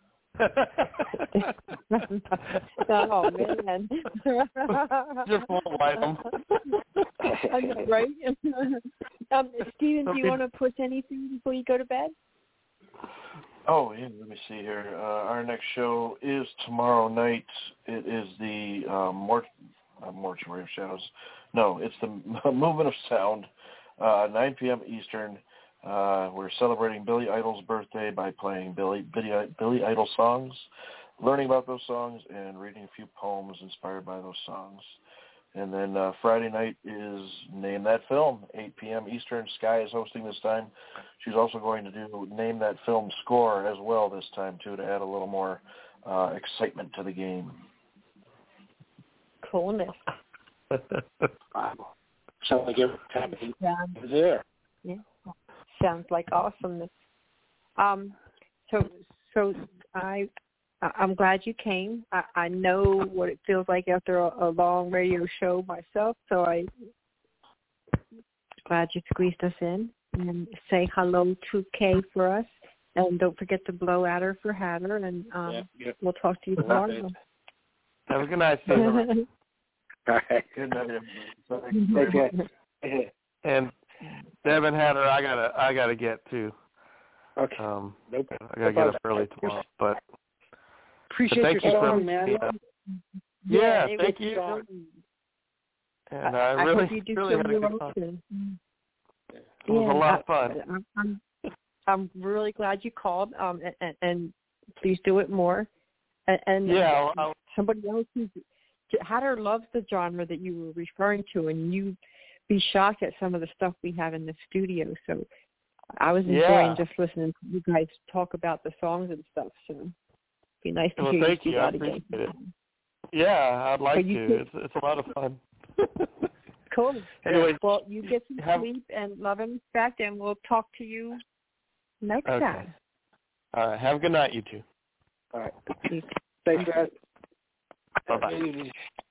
Oh man! Just won't light them. Right? um, Stephen, do you want to push anything before you go to bed? Oh, yeah, let me see here. Uh, our next show is tomorrow night. It is the um, Mort- uh, Mortuary of Shadows. No, it's the Movement of Sound, uh, nine p.m. Eastern. Uh, we're celebrating Billy Idol's birthday by playing Billy, Billy Billy Idol songs, learning about those songs, and reading a few poems inspired by those songs. And then uh, Friday night is Name That Film, eight p.m. Eastern. Sky is hosting this time. She's also going to do Name That Film score as well this time, too, to add a little more uh, excitement to the game. Coolness. Wow. Sounds like every time he's Yeah. there. Yeah. Sounds like awesomeness. Um, so, so I, I'm glad you came. I, I know what it feels like after a, a long radio show myself, so I glad you squeezed us in. And say hello to Kay for us, and don't forget to blow at her for Hatter. And um, Yep, yep. we'll talk to you tomorrow. Have a good night, Stephen. All right. Good night, everybody. Okay. And Devin Hatter, I gotta, I gotta get too. Okay. Um, nope. I gotta get up early tomorrow, but Appreciate but thank your you song, for, man. Yeah, Yeah, yeah it thank was you. strong. And I, I, I really, hope you do really had a some good time. too. It was Yeah, a lot of I, fun. I'm, I'm, I'm really glad you called, um, and, and please do it more. And, and Yeah, I'll, I'll, somebody else who's Hatter loves the genre that you were referring to, and you'd be shocked at some of the stuff we have in the studio. So I was enjoying Yeah. just listening to you guys talk about the songs and stuff. So it'd be nice to well, hear thank you you. do I that again. appreciate it. Yeah, I'd like But you to. could- It's it's a lot of fun. Cool. Anyway, well, you get some have, sleep and love and respect, and we'll talk to you next okay. time. All right. Have a good night, you two. All right. Thanks, guys. Bye-bye.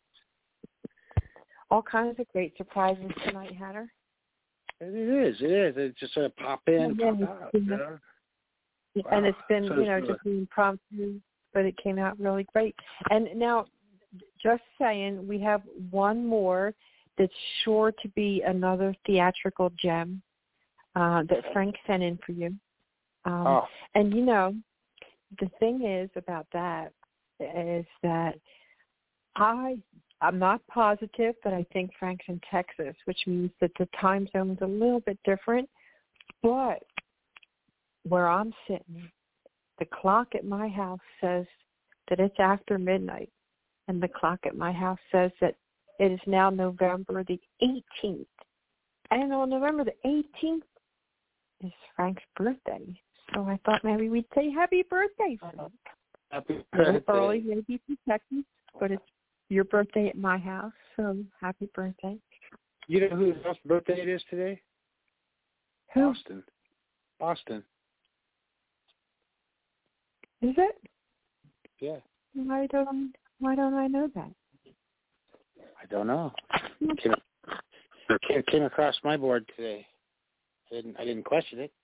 All kinds of great surprises tonight, Hatter. It is. It is. It just sort of pop in, Yeah, pop out. yeah. You know? Wow. And it's been, So you know, it's just an impromptu, but it came out really great. And now, just saying, we have one more that's sure to be another theatrical gem uh, that Frank sent in for you. Um, Oh. And, you know, the thing is about that is that I, I'm not positive, but I think Frank's in Texas, which means that the time zone's a little bit different. But where I'm sitting, the clock at my house says that it's after midnight, and the clock at my house says that it is now November the eighteenth. And on November the eighteenth is Frank's birthday. So I thought maybe we'd say happy birthday, Frank. Happy A little birthday. early, maybe for Texas, but it's your birthday at my house, so happy birthday. You know whose birthday it is today? Who? Boston. Boston. Is it? Yeah. Why don't Why don't I know that? I don't know. It came, it came across my board today. I didn't. I didn't question it.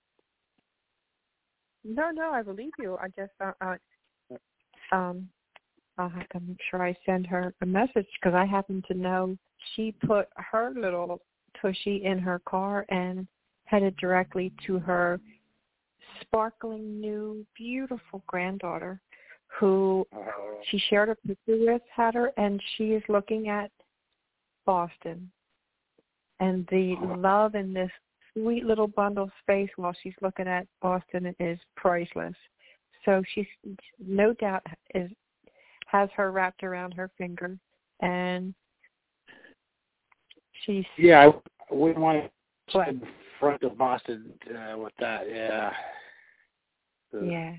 No, no, I believe you. I just, uh, uh, um, I'll have to make sure I send her a message because I happen to know she put her little tushy in her car and headed directly to her sparkling new, beautiful granddaughter, who she shared a picture with, had her, and she is looking at Boston. And the love in this sweet little bundle of space while she's looking at Boston is priceless. So she's no doubt is has her wrapped around her finger, and she's yeah. I wouldn't want to play in front of Boston uh, with that. Yeah. So, yeah.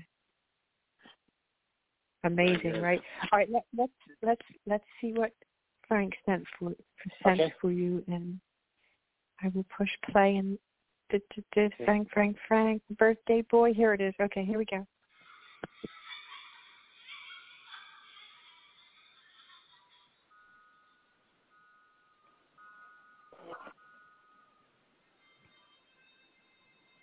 Amazing, right? All right, let, let's let's let's see what Frank sent for sent okay. for you, and I will push play and did, did, did, Frank, Frank, Frank, birthday boy. Here it is. Okay, here we go.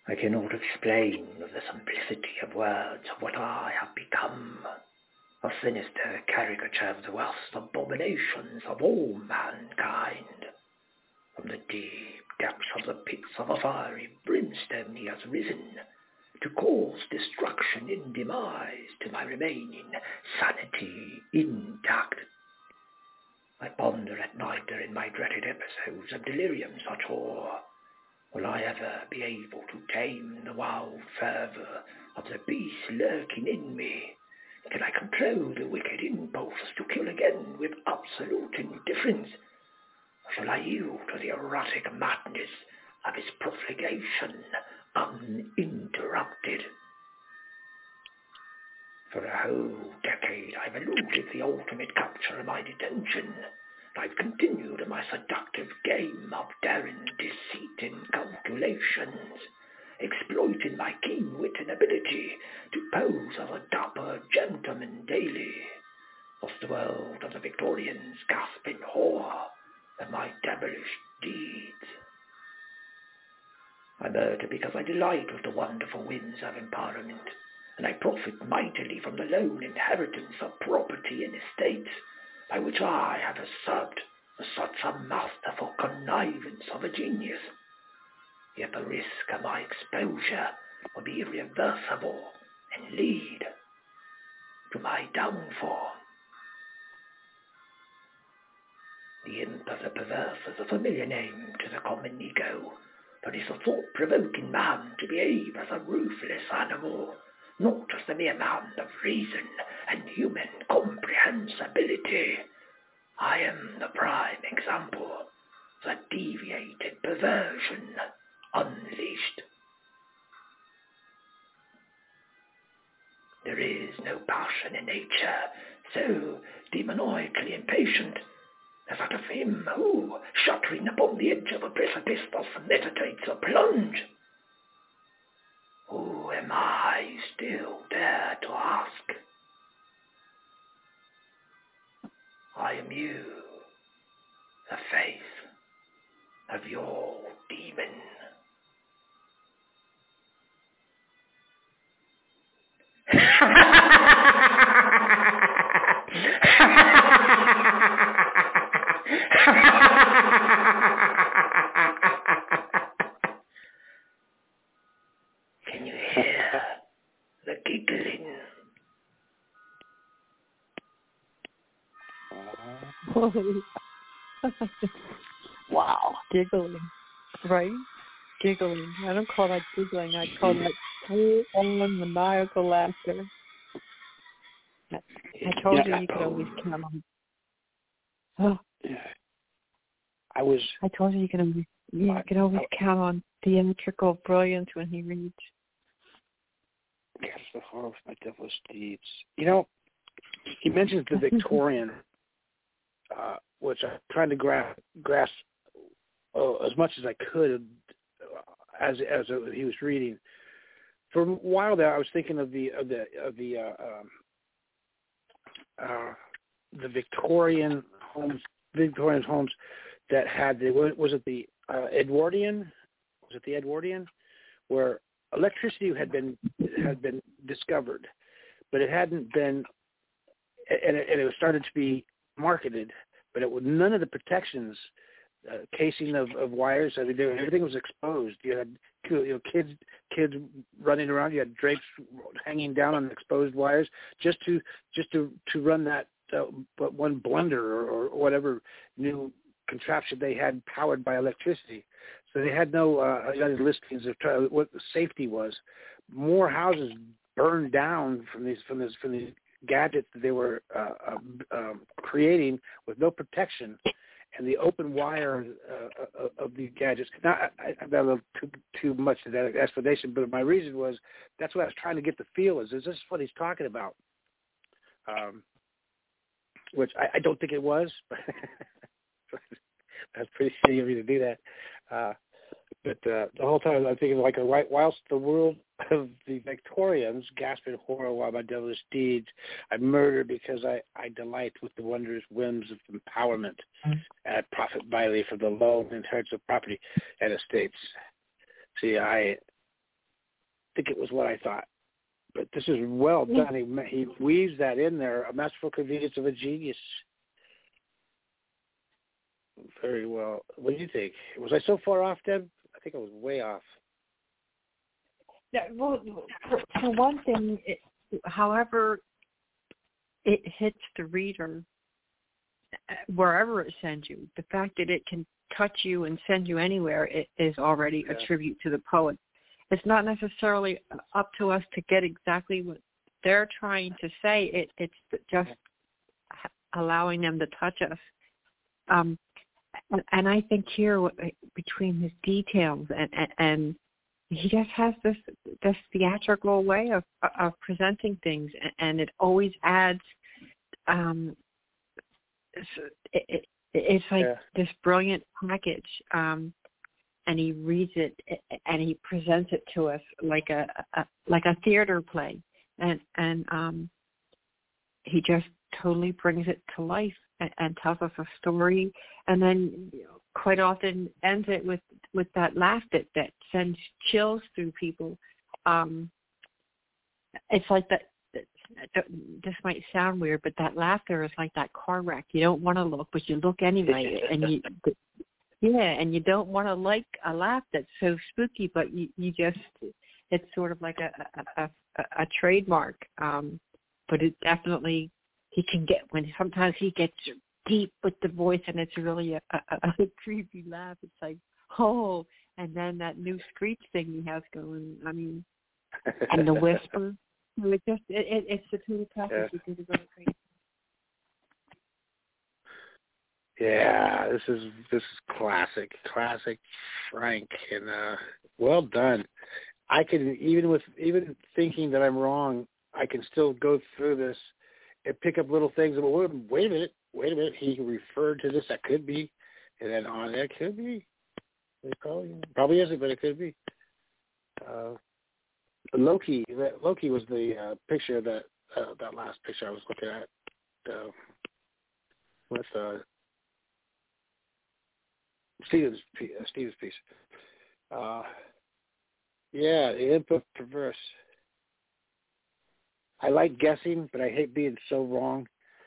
I cannot explain with the simplicity of words of what I have become, a sinister caricature of the worst abominations of all mankind. From the deep depths of the pits of a fiery brimstone he has risen, to cause destruction in demise to my remaining sanity intact. I ponder at night during my dreaded episodes of delirium such horror. Will I ever be able to tame the wild fervour of the beast lurking in me? Can I control the wicked impulse to kill again with absolute indifference? Or shall I yield to the erotic madness of his profligation uninterrupted? For a whole decade I've eluded the ultimate capture of my detention. I've continued my seductive game of daring, deceit, and calculations, exploiting my keen wit and ability to pose as a dapper gentleman daily, whilst the world of the Victorians gasp in horror at my devilish deeds. I murder because I delight with the wonderful winds of empowerment, and I profit mightily from the lone inheritance of property and estates, by which I have usurped such a masterful connivance of a genius. Yet the risk of my exposure will be irreversible and lead to my downfall. The imp of the perverse is a familiar name to the common negro, but is a thought-provoking man to behave as a ruthless animal, not as the mere man of reason and human comprehensibility. I am the prime example, the deviated perversion unleashed. There is no passion in nature so demoniacally impatient as that of him who, shuddering upon the edge of a precipice, thus meditates a plunge. Who am I still dare to ask? I am you, the faith of your demon. Can you hear the giggling? Wow. Giggling. Right? Giggling. I don't call that giggling. I call that full-on maniacal laughter. I told yeah, you you could um, always count on. Oh. I was. I told you you could always, you I, could always I, count on theatrical brilliance when he reads. Yes, the horror of my devilish deeds. You know, he mentions the Victorian, uh, which I'm trying to gra- grasp uh, as much as I could as as he was reading. For a while there, I was thinking of the of the of the uh, um, uh, the Victorian homes, Victorian homes that had the was it the uh, Edwardian? Was it the Edwardian, where electricity had been had been discovered, but it hadn't been, and it, and it started to be marketed, but it was none of the protections, uh, casing of, of wires. I mean, everything was exposed. You had you know kids kids running around. You had drapes hanging down on exposed wires just to just to, to run that uh, one blender or, or whatever new contraption they had powered by electricity. So they had no uh, listings of try, what the safety was. More houses burned down from these from this from these gadgets that they were uh, uh, um, creating with no protection, and the open wire uh, of these gadgets. Now, I, I got a little too too much of that explanation, but my reason was that's what I was trying to get the feel is. Is this what he's talking about? Um, which I, I don't think it was. That's pretty shitty of me to do that. Uh, but uh, the whole time I'm thinking like, a, whilst the world of the Victorians gasp in horror while my devilish deeds, I murder because I, I delight with the wondrous whims of empowerment and profit vitally from the low inheritance of property and estates. See, I think it was what I thought. But this is well done. He, he weaves that in there, a masterful convenience of a genius. Very well. What do you think? Was I so far off, Deb? I think I was way off. Yeah, well, for, for one thing, it, however it hits the reader, wherever it sends you, the fact that it can touch you and send you anywhere, it is already yeah. a tribute to the poet. It's not necessarily up to us to get exactly what they're trying to say. It, it's just allowing them to touch us. Um, and, and I think here, between his details and, and, and he just has this this theatrical way of of presenting things, and it always adds. Um, it, it, it's like yeah. this brilliant package. Um, and he reads it and he presents it to us like a, a like a theater play, and and um, he just totally brings it to life and, and tells us a story, and then you know, quite often ends it with, with that laugh that, that sends chills through people. Um, it's like that. This might sound weird, but that laughter is like that car wreck. You don't want to look, but you look anyway, and you. Yeah, and you don't want to like a laugh that's so spooky, but you, you just, it's sort of like a a, a, a trademark. Um, but it definitely, he can get, when sometimes he gets deep with the voice and it's really a, a, a creepy laugh. It's like, oh, and then that new screech thing he has going, I mean, and the whisper. So it just, it, it, it's the two package. Yeah. It's really crazy. Yeah, this is this is classic, classic Frank, and uh, well done. I can even with even thinking that I'm wrong, I can still go through this and pick up little things. But wait, wait a minute, wait a minute. He referred to this. That could be, and then on that could be. It probably probably isn't, but it could be. Uh, Loki. That Loki was the uh, picture that uh, that last picture I was looking at uh, with. Uh, Stevens, uh, Stevens piece. Uh, yeah, the imp of perverse. I like guessing, but I hate being so wrong.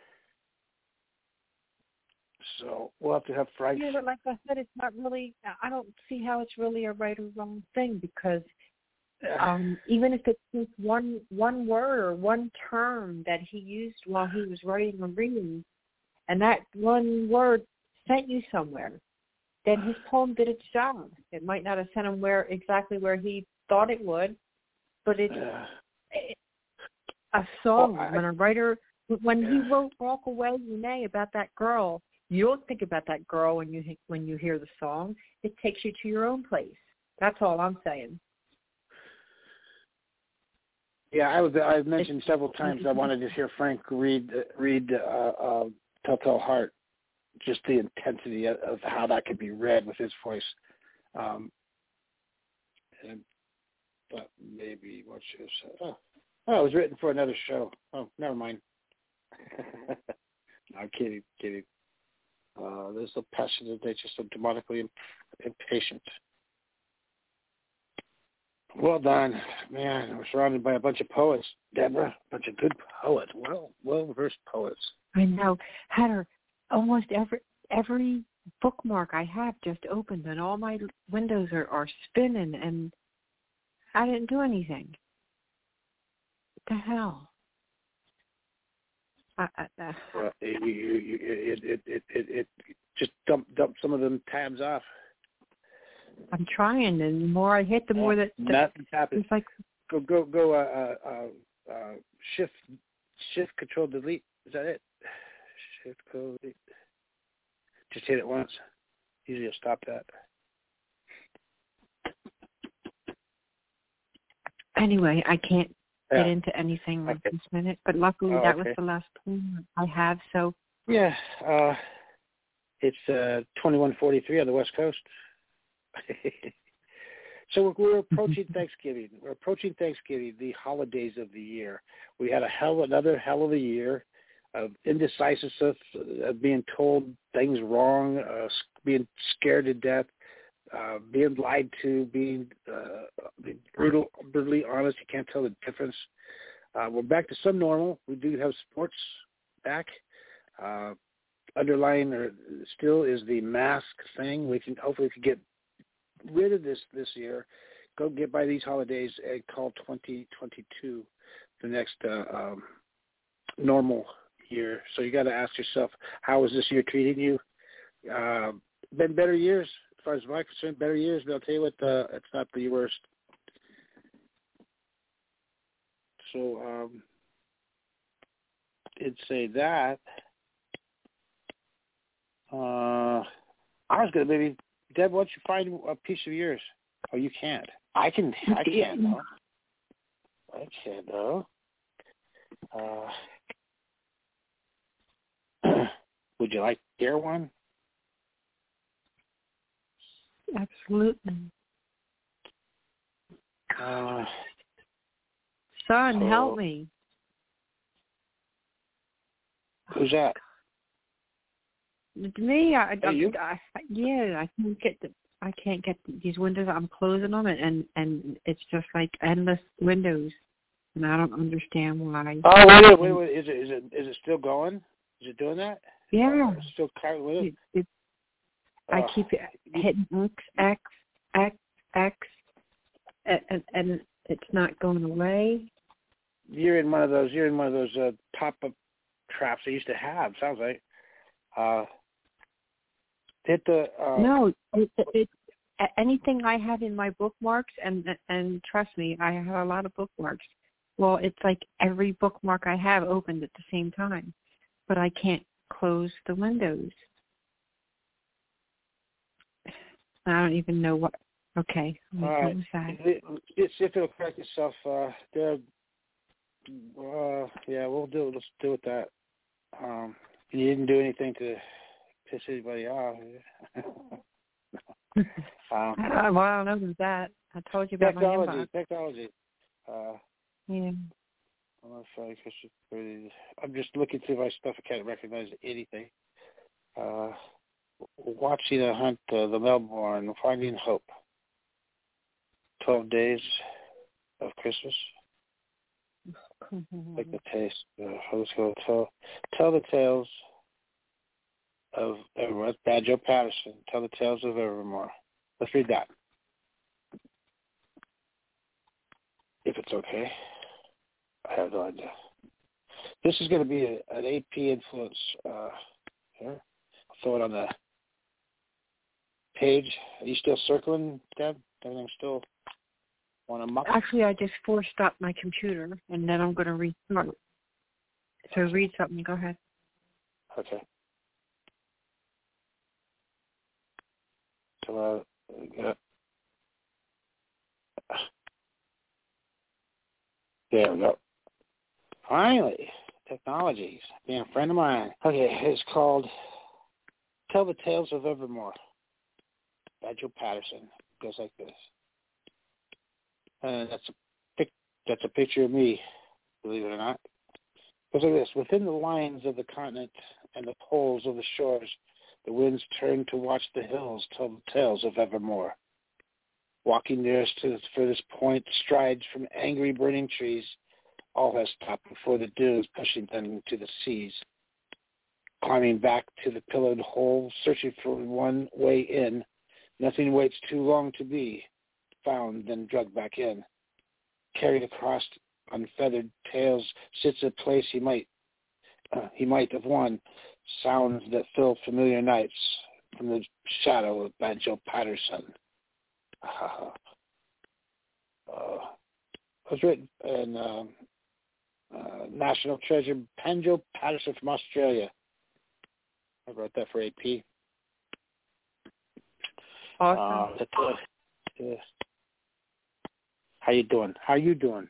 So we'll have to have Frank. Yeah, but like I said, it's not really, I don't see how it's really a right or wrong thing, because um, even if it's just one, one word or one term that he used while he was writing or reading, and that one word sent you somewhere, then his poem did its job. It might not have sent him where exactly where he thought it would, but it's uh, it, a song. Well, I, when a writer, when yeah. he wrote "Walk Away, Renee" about that girl, you don't think about that girl when you when you hear the song. It takes you to your own place. That's all I'm saying. Yeah, I was. I've mentioned it's, several times I wanted to hear Frank read read uh, uh, "Telltale Heart." Just the intensity of, of how that could be read with his voice. Um, and but maybe what should I say? Oh, oh, it was written for another show. Oh, never mind. No, I'm kidding, kidding. Uh, there's a passionate nature, so demonically imp- impatient. Well done, man. We're surrounded by a bunch of poets, Deborah. A bunch of good poets. Well, well-versed poets. I know. Heather, almost every every bookmark I have just opened, and all my windows are, are spinning, and I didn't do anything. What the hell? I, I, uh, well, you, you, you, it, it, it, it, it just dump dump some of them tabs off. I'm trying, and the more I hit, the more that, that nothing's happening. It's like go go go. Uh, uh, uh, shift shift control delete. Is that it? Shift code. Just hit it once. Usually it'll stop that. Anyway, I can't yeah. get into anything right okay. this minute, but luckily oh, that okay. was the last poem I have. So yeah, uh, it's uh, twenty-one forty-three on the West Coast. So we're, we're approaching Thanksgiving. We're approaching Thanksgiving, the holidays of the year. We had a hell, another hell of a year of indecisiveness, of being told things wrong, uh, being scared to death, uh, being lied to, being uh, be brutal, brutally honest. You can't tell the difference. Uh, we're back to some normal. We do have sports back. Uh, underlying or still is the mask thing. We can hopefully we can get rid of this this year. Go get by these holidays and call twenty twenty-two the next uh, um, normal year. So you got to ask yourself, how is this year treating you? Uh, been better years, as far as I'm concerned, better years, but I'll tell you what, uh, it's not the worst. So um, it'd say that. Uh, I was going to maybe, Deb, why don't you find a piece of yours? Oh, you can't. I can, I can't, though. I can't, though. Uh, would you like to hear one? Absolutely. Uh, Son, so, help me. Who's that? Me, I, Hey, you? I, I, yeah, I can't get the, I can't get these windows. I'm closing them, and and it's just like endless windows, and I don't understand why. Oh, wait, wait, wait. Is it is it is it still going? Is it doing that? Yeah. It's still kind with it. it, it uh, I keep hitting X, X, X, X, and, and it's not going away. You're in one of those. You're in one of those uh, pop-up traps I used to have. Sounds like. Uh, hit the. Uh, no, it, it, anything I have in my bookmarks, and and trust me, I have a lot of bookmarks. Well, it's like every bookmark I have opened at the same time, but I can't close the windows. I don't even know what. Okay, all right. It, it, see if it'll correct itself. Uh, there. Uh, yeah, we'll do. Let's do with that. Um, you didn't do anything to piss anybody off. um, well, I don't know about that. I told you about technology, my inbox. Technology. Uh, yeah. I'm, sorry, I'm just looking through my stuff. I can't recognize anything. Uh, watching a hunt, uh, the Melbourne, Finding Hope. Twelve days of Christmas. Like the taste. Uh, let's go. Tell, tell the tales of Evermore. Bad Joe Patterson. Tell the tales of Evermore. Let's read that. If it's okay. I have no idea. This is going to be a, an A P influence. Uh, here. I'll throw it on the page. Are you still circling, Deb? Everything's still on a muck? Actually, I just forced up my computer, and then I'm going to restart it. So read something. Go ahead. Okay. So, uh, yeah. There we go. Finally, technologies, being a friend of mine. Okay, it's called Tell the Tales of Evermore by Joe Patterson. It goes like this. And that's a pic- that's a picture of me, believe it or not. It goes like this. Within the lines of the continent and the poles of the shores, the winds turn to watch the hills tell the tales of Evermore. Walking nearest to the furthest point, strides from angry burning trees, all has stopped before the dunes pushing them into the seas. Climbing back to the pillared hole, searching for one way in, nothing waits too long to be found, then dragged back in. Carried across on feathered tails, sits a place he might uh, he might have won. Sounds that fill familiar nights from the shadow of Bad Joe Patterson. Uh, uh, it was written in um, uh, National Treasure, Banjo Patterson from Australia. I wrote that for A P. Awesome. Uh, uh, yeah. How you doing? How you doing?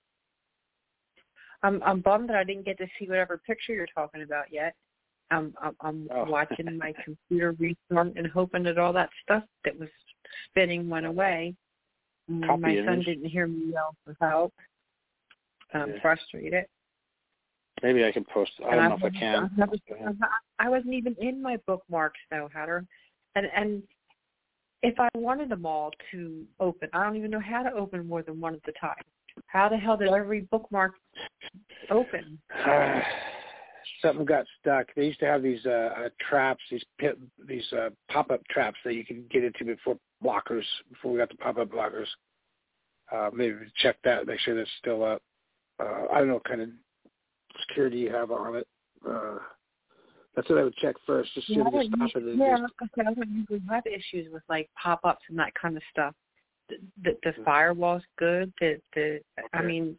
I'm I'm bummed that I didn't get to see whatever picture you're talking about yet. I'm I'm, I'm oh. watching my computer restart and hoping that all that stuff that was spinning went away. Copy my image. son didn't hear me yell for help. I'm yeah. frustrated. Maybe I can post. I don't and know I if I can. I, I wasn't even in my bookmarks though, Hatter. And and if I wanted them all to open, I don't even know how to open more than one at a time. How the hell did every bookmark open? Uh, something got stuck. They used to have these uh, uh, traps, these pit, these uh, pop-up traps that you could get into before blockers, before we got the pop-up blockers. Uh, maybe check that, make sure that's still up. Uh, I don't know what kind of security you have on it. Uh, that's what I would check first, just see yeah, if you stop it. Yeah, I don't usually have issues with like pop-ups and that kind of stuff. The, the, the firewall's good. The, the okay. I mean,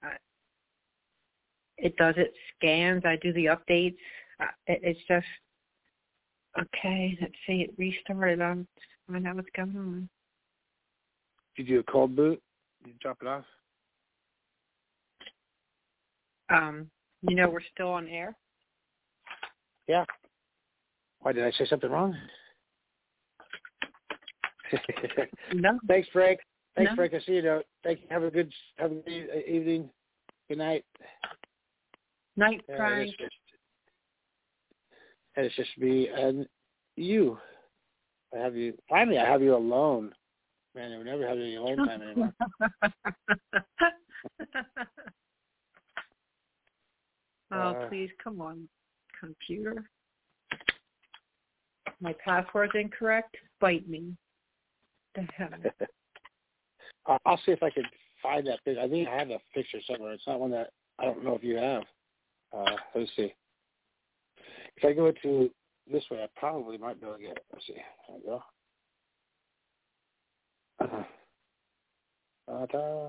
it does it scans. I do the updates. It, it's just okay. Let's see. It restarted. I'm find out what's going on. Did you do a cold boot? Did you drop it off? Um, you know, we're still on air. Yeah. Why, did I say something wrong? No. Thanks, Frank. Thanks, no. Frank. I see you. Know. Thank you. Have a good, have a good evening. Good night. Night, yeah, Frank. It's just, and it's just me and you. I have you. Finally, I have you alone. Man, I would never have any alone time anymore. oh, uh, please, come on, computer. My password's incorrect. Bite me. The hell. I'll see if I can find that picture. I think I have that picture somewhere. It's not one that I don't know if you have. Uh, let's see. If I go to this way, I probably might be able to get it. Let's see. There we go. Uh, uh,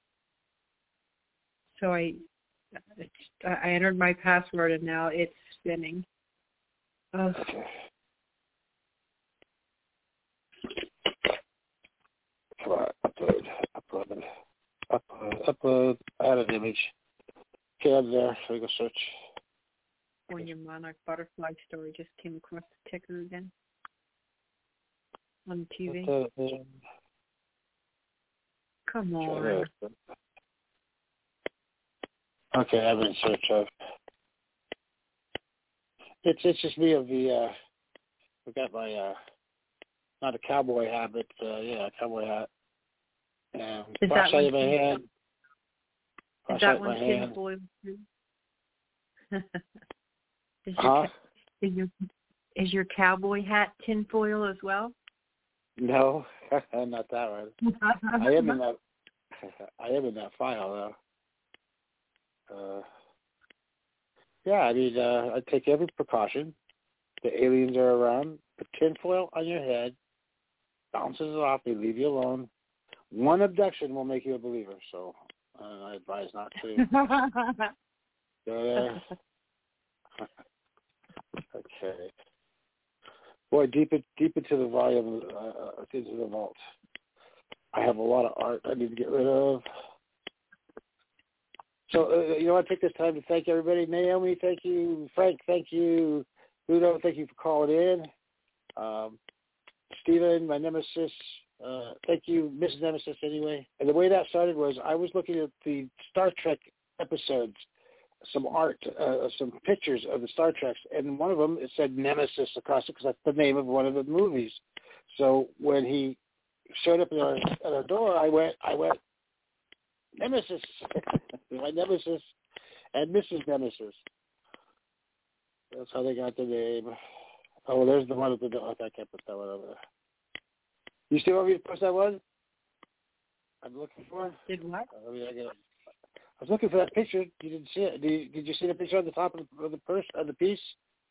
so I, I entered my password and now it's spinning. Oh. Okay. Come on, upload, upload, upload, upload, add an image. Okay, I'm there. So we go search. When your monarch butterfly story just came across the ticker again on T V. Okay, Come on. Okay, I'm in search of. It's it's just me of the. Uh, I got my uh, not a cowboy hat, but uh, yeah, a cowboy hat. And flashlight in my hand. Is that one tinfoil too? is, your, huh? is your is your cowboy hat tinfoil as well? No, not that one. I am in that. I am in that file though. Uh, yeah, I mean, uh, I take every precaution. The aliens are around. Put tinfoil on your head. Bounces it off. They leave you alone. One abduction will make you a believer. So uh, I advise not to. uh, okay. Boy, deep it, deep into the volume, uh, into the vault. I have a lot of art I need to get rid of. So, uh, you know, I take this time to thank everybody. Naomi, thank you. Frank, thank you. Ludo, thank you for calling in. Um, Stephen, my nemesis, uh, thank you, Missus Nemesis, anyway. And the way that started was I was looking at the Star Trek episodes, some art, uh, some pictures of the Star Treks, and one of them, it said Nemesis across it because that's the name of one of the movies. So when he showed up at our, at our door, I went, I went, Nemesis, my nemesis, and Missus Nemesis. That's how they got the name. Oh, well, there's the one at the door. Okay, I can't put that one over there. You still want me to post that one? I'm looking for. Did what? Uh, I, mean, I, get I was looking for that picture. You didn't see it. Did you, did you see the picture on the top of the, of the purse of the piece?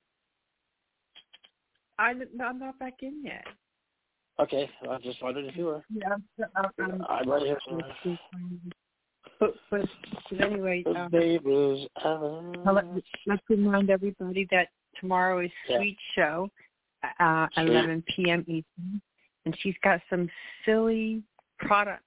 I, I'm not back in yet. Okay, I just wondered if you were. Yeah, I'm, I'm, I'm right here. But, but, but anyway, um, neighbors, let, let's remind everybody that tomorrow is yeah. Sweet Show, uh, eleven p.m. Eastern, and she's got some silly products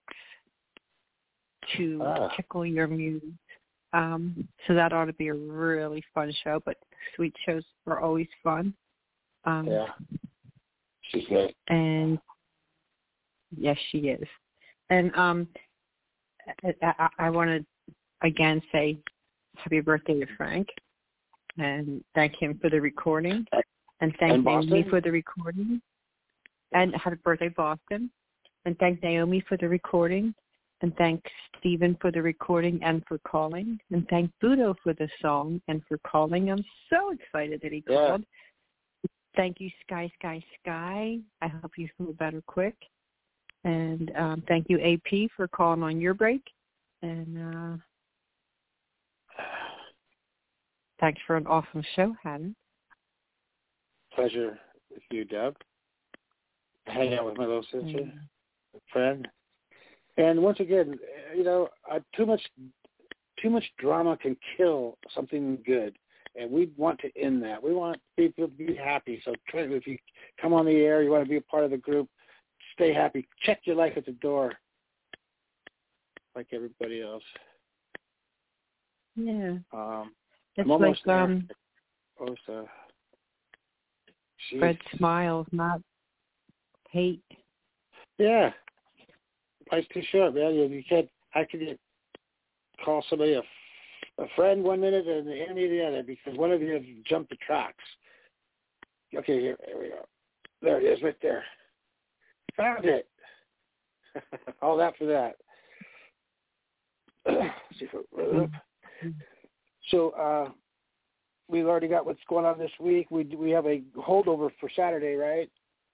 to ah. tickle your muse. Um, so that ought to be a really fun show. But Sweet Shows are always fun. Um, yeah, she's great. And yes, she is. And um. I, I want to again say happy birthday to Frank and thank him for the recording and thank and me for the recording. And happy birthday, Boston. And thank Naomi for the recording. And thank Stephen for the recording and for calling. And thank Budo for the song and for calling. I'm so excited that he yeah. called. Thank you, Sky, Sky, Sky. I hope you feel better quick. And um, thank you, A P, for calling on your break. And uh, thanks for an awesome show, Haddon. Pleasure with you, Deb. Hang out with my little sister, mm-hmm. friend. And once again, you know, uh, too much, too much drama can kill something good, and we want to end that. We want people to be happy. So, try, if you come on the air, you want to be a part of the group, stay happy. Check your life at the door, like everybody else. Yeah. Um, it's I'm almost like um, oh, so, spread smiles, not hate. Yeah. Life's too short, man. You, you can't. How can you call somebody a, a friend one minute and the enemy the other because one of you has jumped the tracks? Okay, here, here we go. There it is, right there. Found it. All that for that. See if it, so uh, we've already got what's going on this week. We we have a holdover for Saturday, right?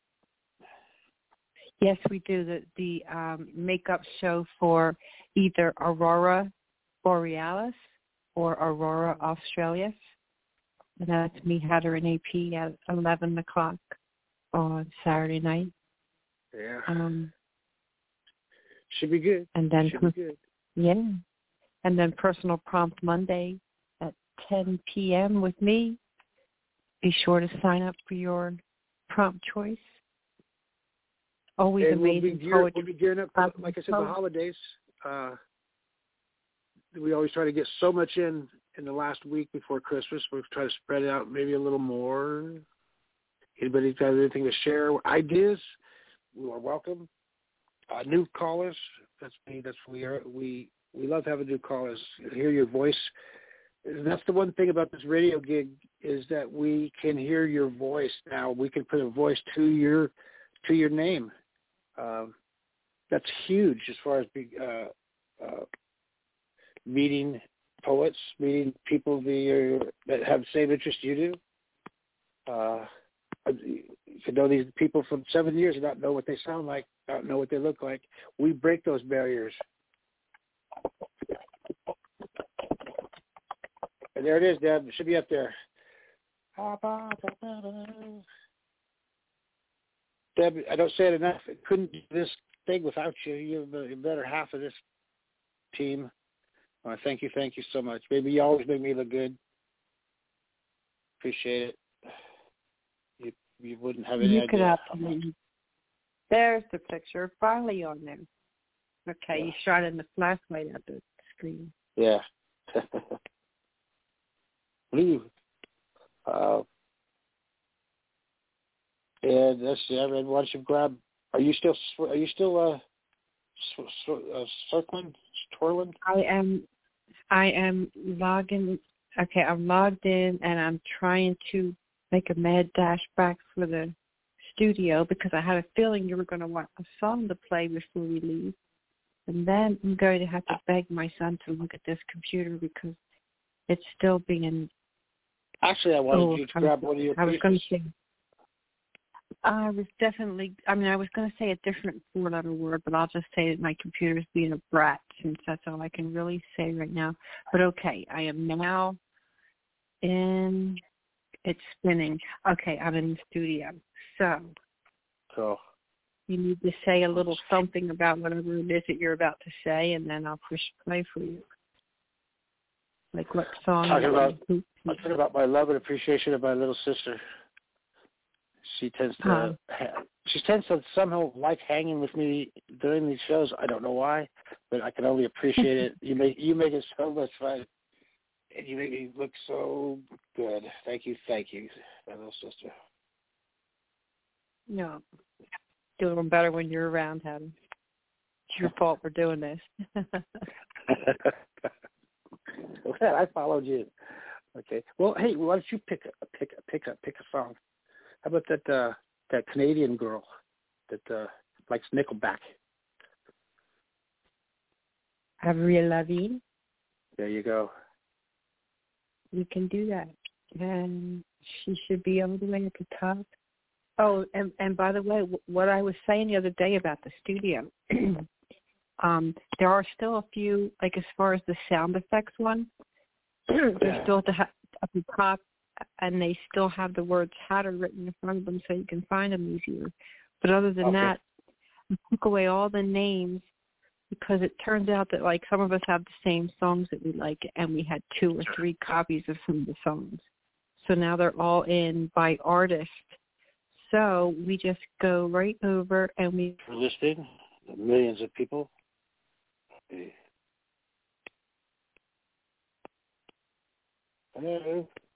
Yes, we do. The the um, makeup show for either Aurora Borealis or Aurora Australis. And that's me, Hatter, and A P at eleven o'clock on Saturday night. Yeah. Um, Should be good. And then, Should be good. Yeah. And then Personal Prompt Monday at ten p.m. with me. Be sure to sign up for your prompt choice. Always and amazing we'll be, gear, poetry. we'll be gearing up, for, like I said, the holidays. Uh, we always try to get so much in in the last week before Christmas. We try to spread it out maybe a little more. Anybody got anything to share? Ideas? We are welcome. Uh, new callers. That's me. That's we are. We we love having new callers. Hear your voice. And that's the one thing about this radio gig is that we can hear your voice now. We can put a voice to your to your name. Um, that's huge as far as big, uh, uh, meeting poets, meeting people the, uh, that have the same interest you do. Uh, you can know these people from seven years and not know what they sound like, not know what they look like. We break those barriers. And there it is, Deb. It should be up there. Deb, I don't say it enough. I couldn't do this thing without you. You're the better half of this team. I uh, thank you, thank you so much. Baby, you always make me look good. Appreciate it. You you wouldn't have any you idea. Could absolutely. There's the picture finally on there. Okay, yeah. You shot in the flashlight at the screen. Yeah. Blue. Uh, and let's see. I mean, why don't you grab? Are you still? Are you still uh, sw- sw- uh circling, twirling? I am. I am logging. Okay, I'm logged in, and I'm trying to make a mad dash back for the studio because I had a feeling you were going to want a song to play before we leave, and then I'm going to have to beg my son to look at this computer because it's still being. Actually, I wanted oh, you to grab one of your I was pieces. going to say. I was definitely, I mean, I was going to say a different four-letter word, but I'll just say that my computer is being a brat since that's all I can really say right now. But okay, I am now in, it's spinning. Okay, I'm in the studio. So, cool. You need to say a little something about whatever it is that you're about to say, and then I'll push play for you. Like what song? Talking about, I'm talking about my love and appreciation of my little sister. She tends to huh. ha- she tends to somehow like hanging with me during these shows. I don't know why, but I can only appreciate it. You make you make it so much fun, and you make me look so good. Thank you, thank you, my little sister. No, doing better when you're around, Haddon. It's your fault for doing this. Okay, I followed you. Okay. Well, hey, why don't you pick a pick a pick a pick a song? How about that uh, that Canadian girl? that uh, likes Nickelback. Avril Lavigne. There you go. We can do that. And she should be all the way at the top. Oh, and, and by the way, what I was saying the other day about the studio, um, there are still a few, like as far as the sound effects one, they're still at the, at the top, and they still have the words Hatter written in front of them so you can find them easier. But other than okay. that, we took away all the names because it turns out that, like, some of us have the same songs that we like, and we had two or three copies of some of the songs. So now they're all in by artist. So we just go right over and we... For listing the millions of people. Okay. Hello.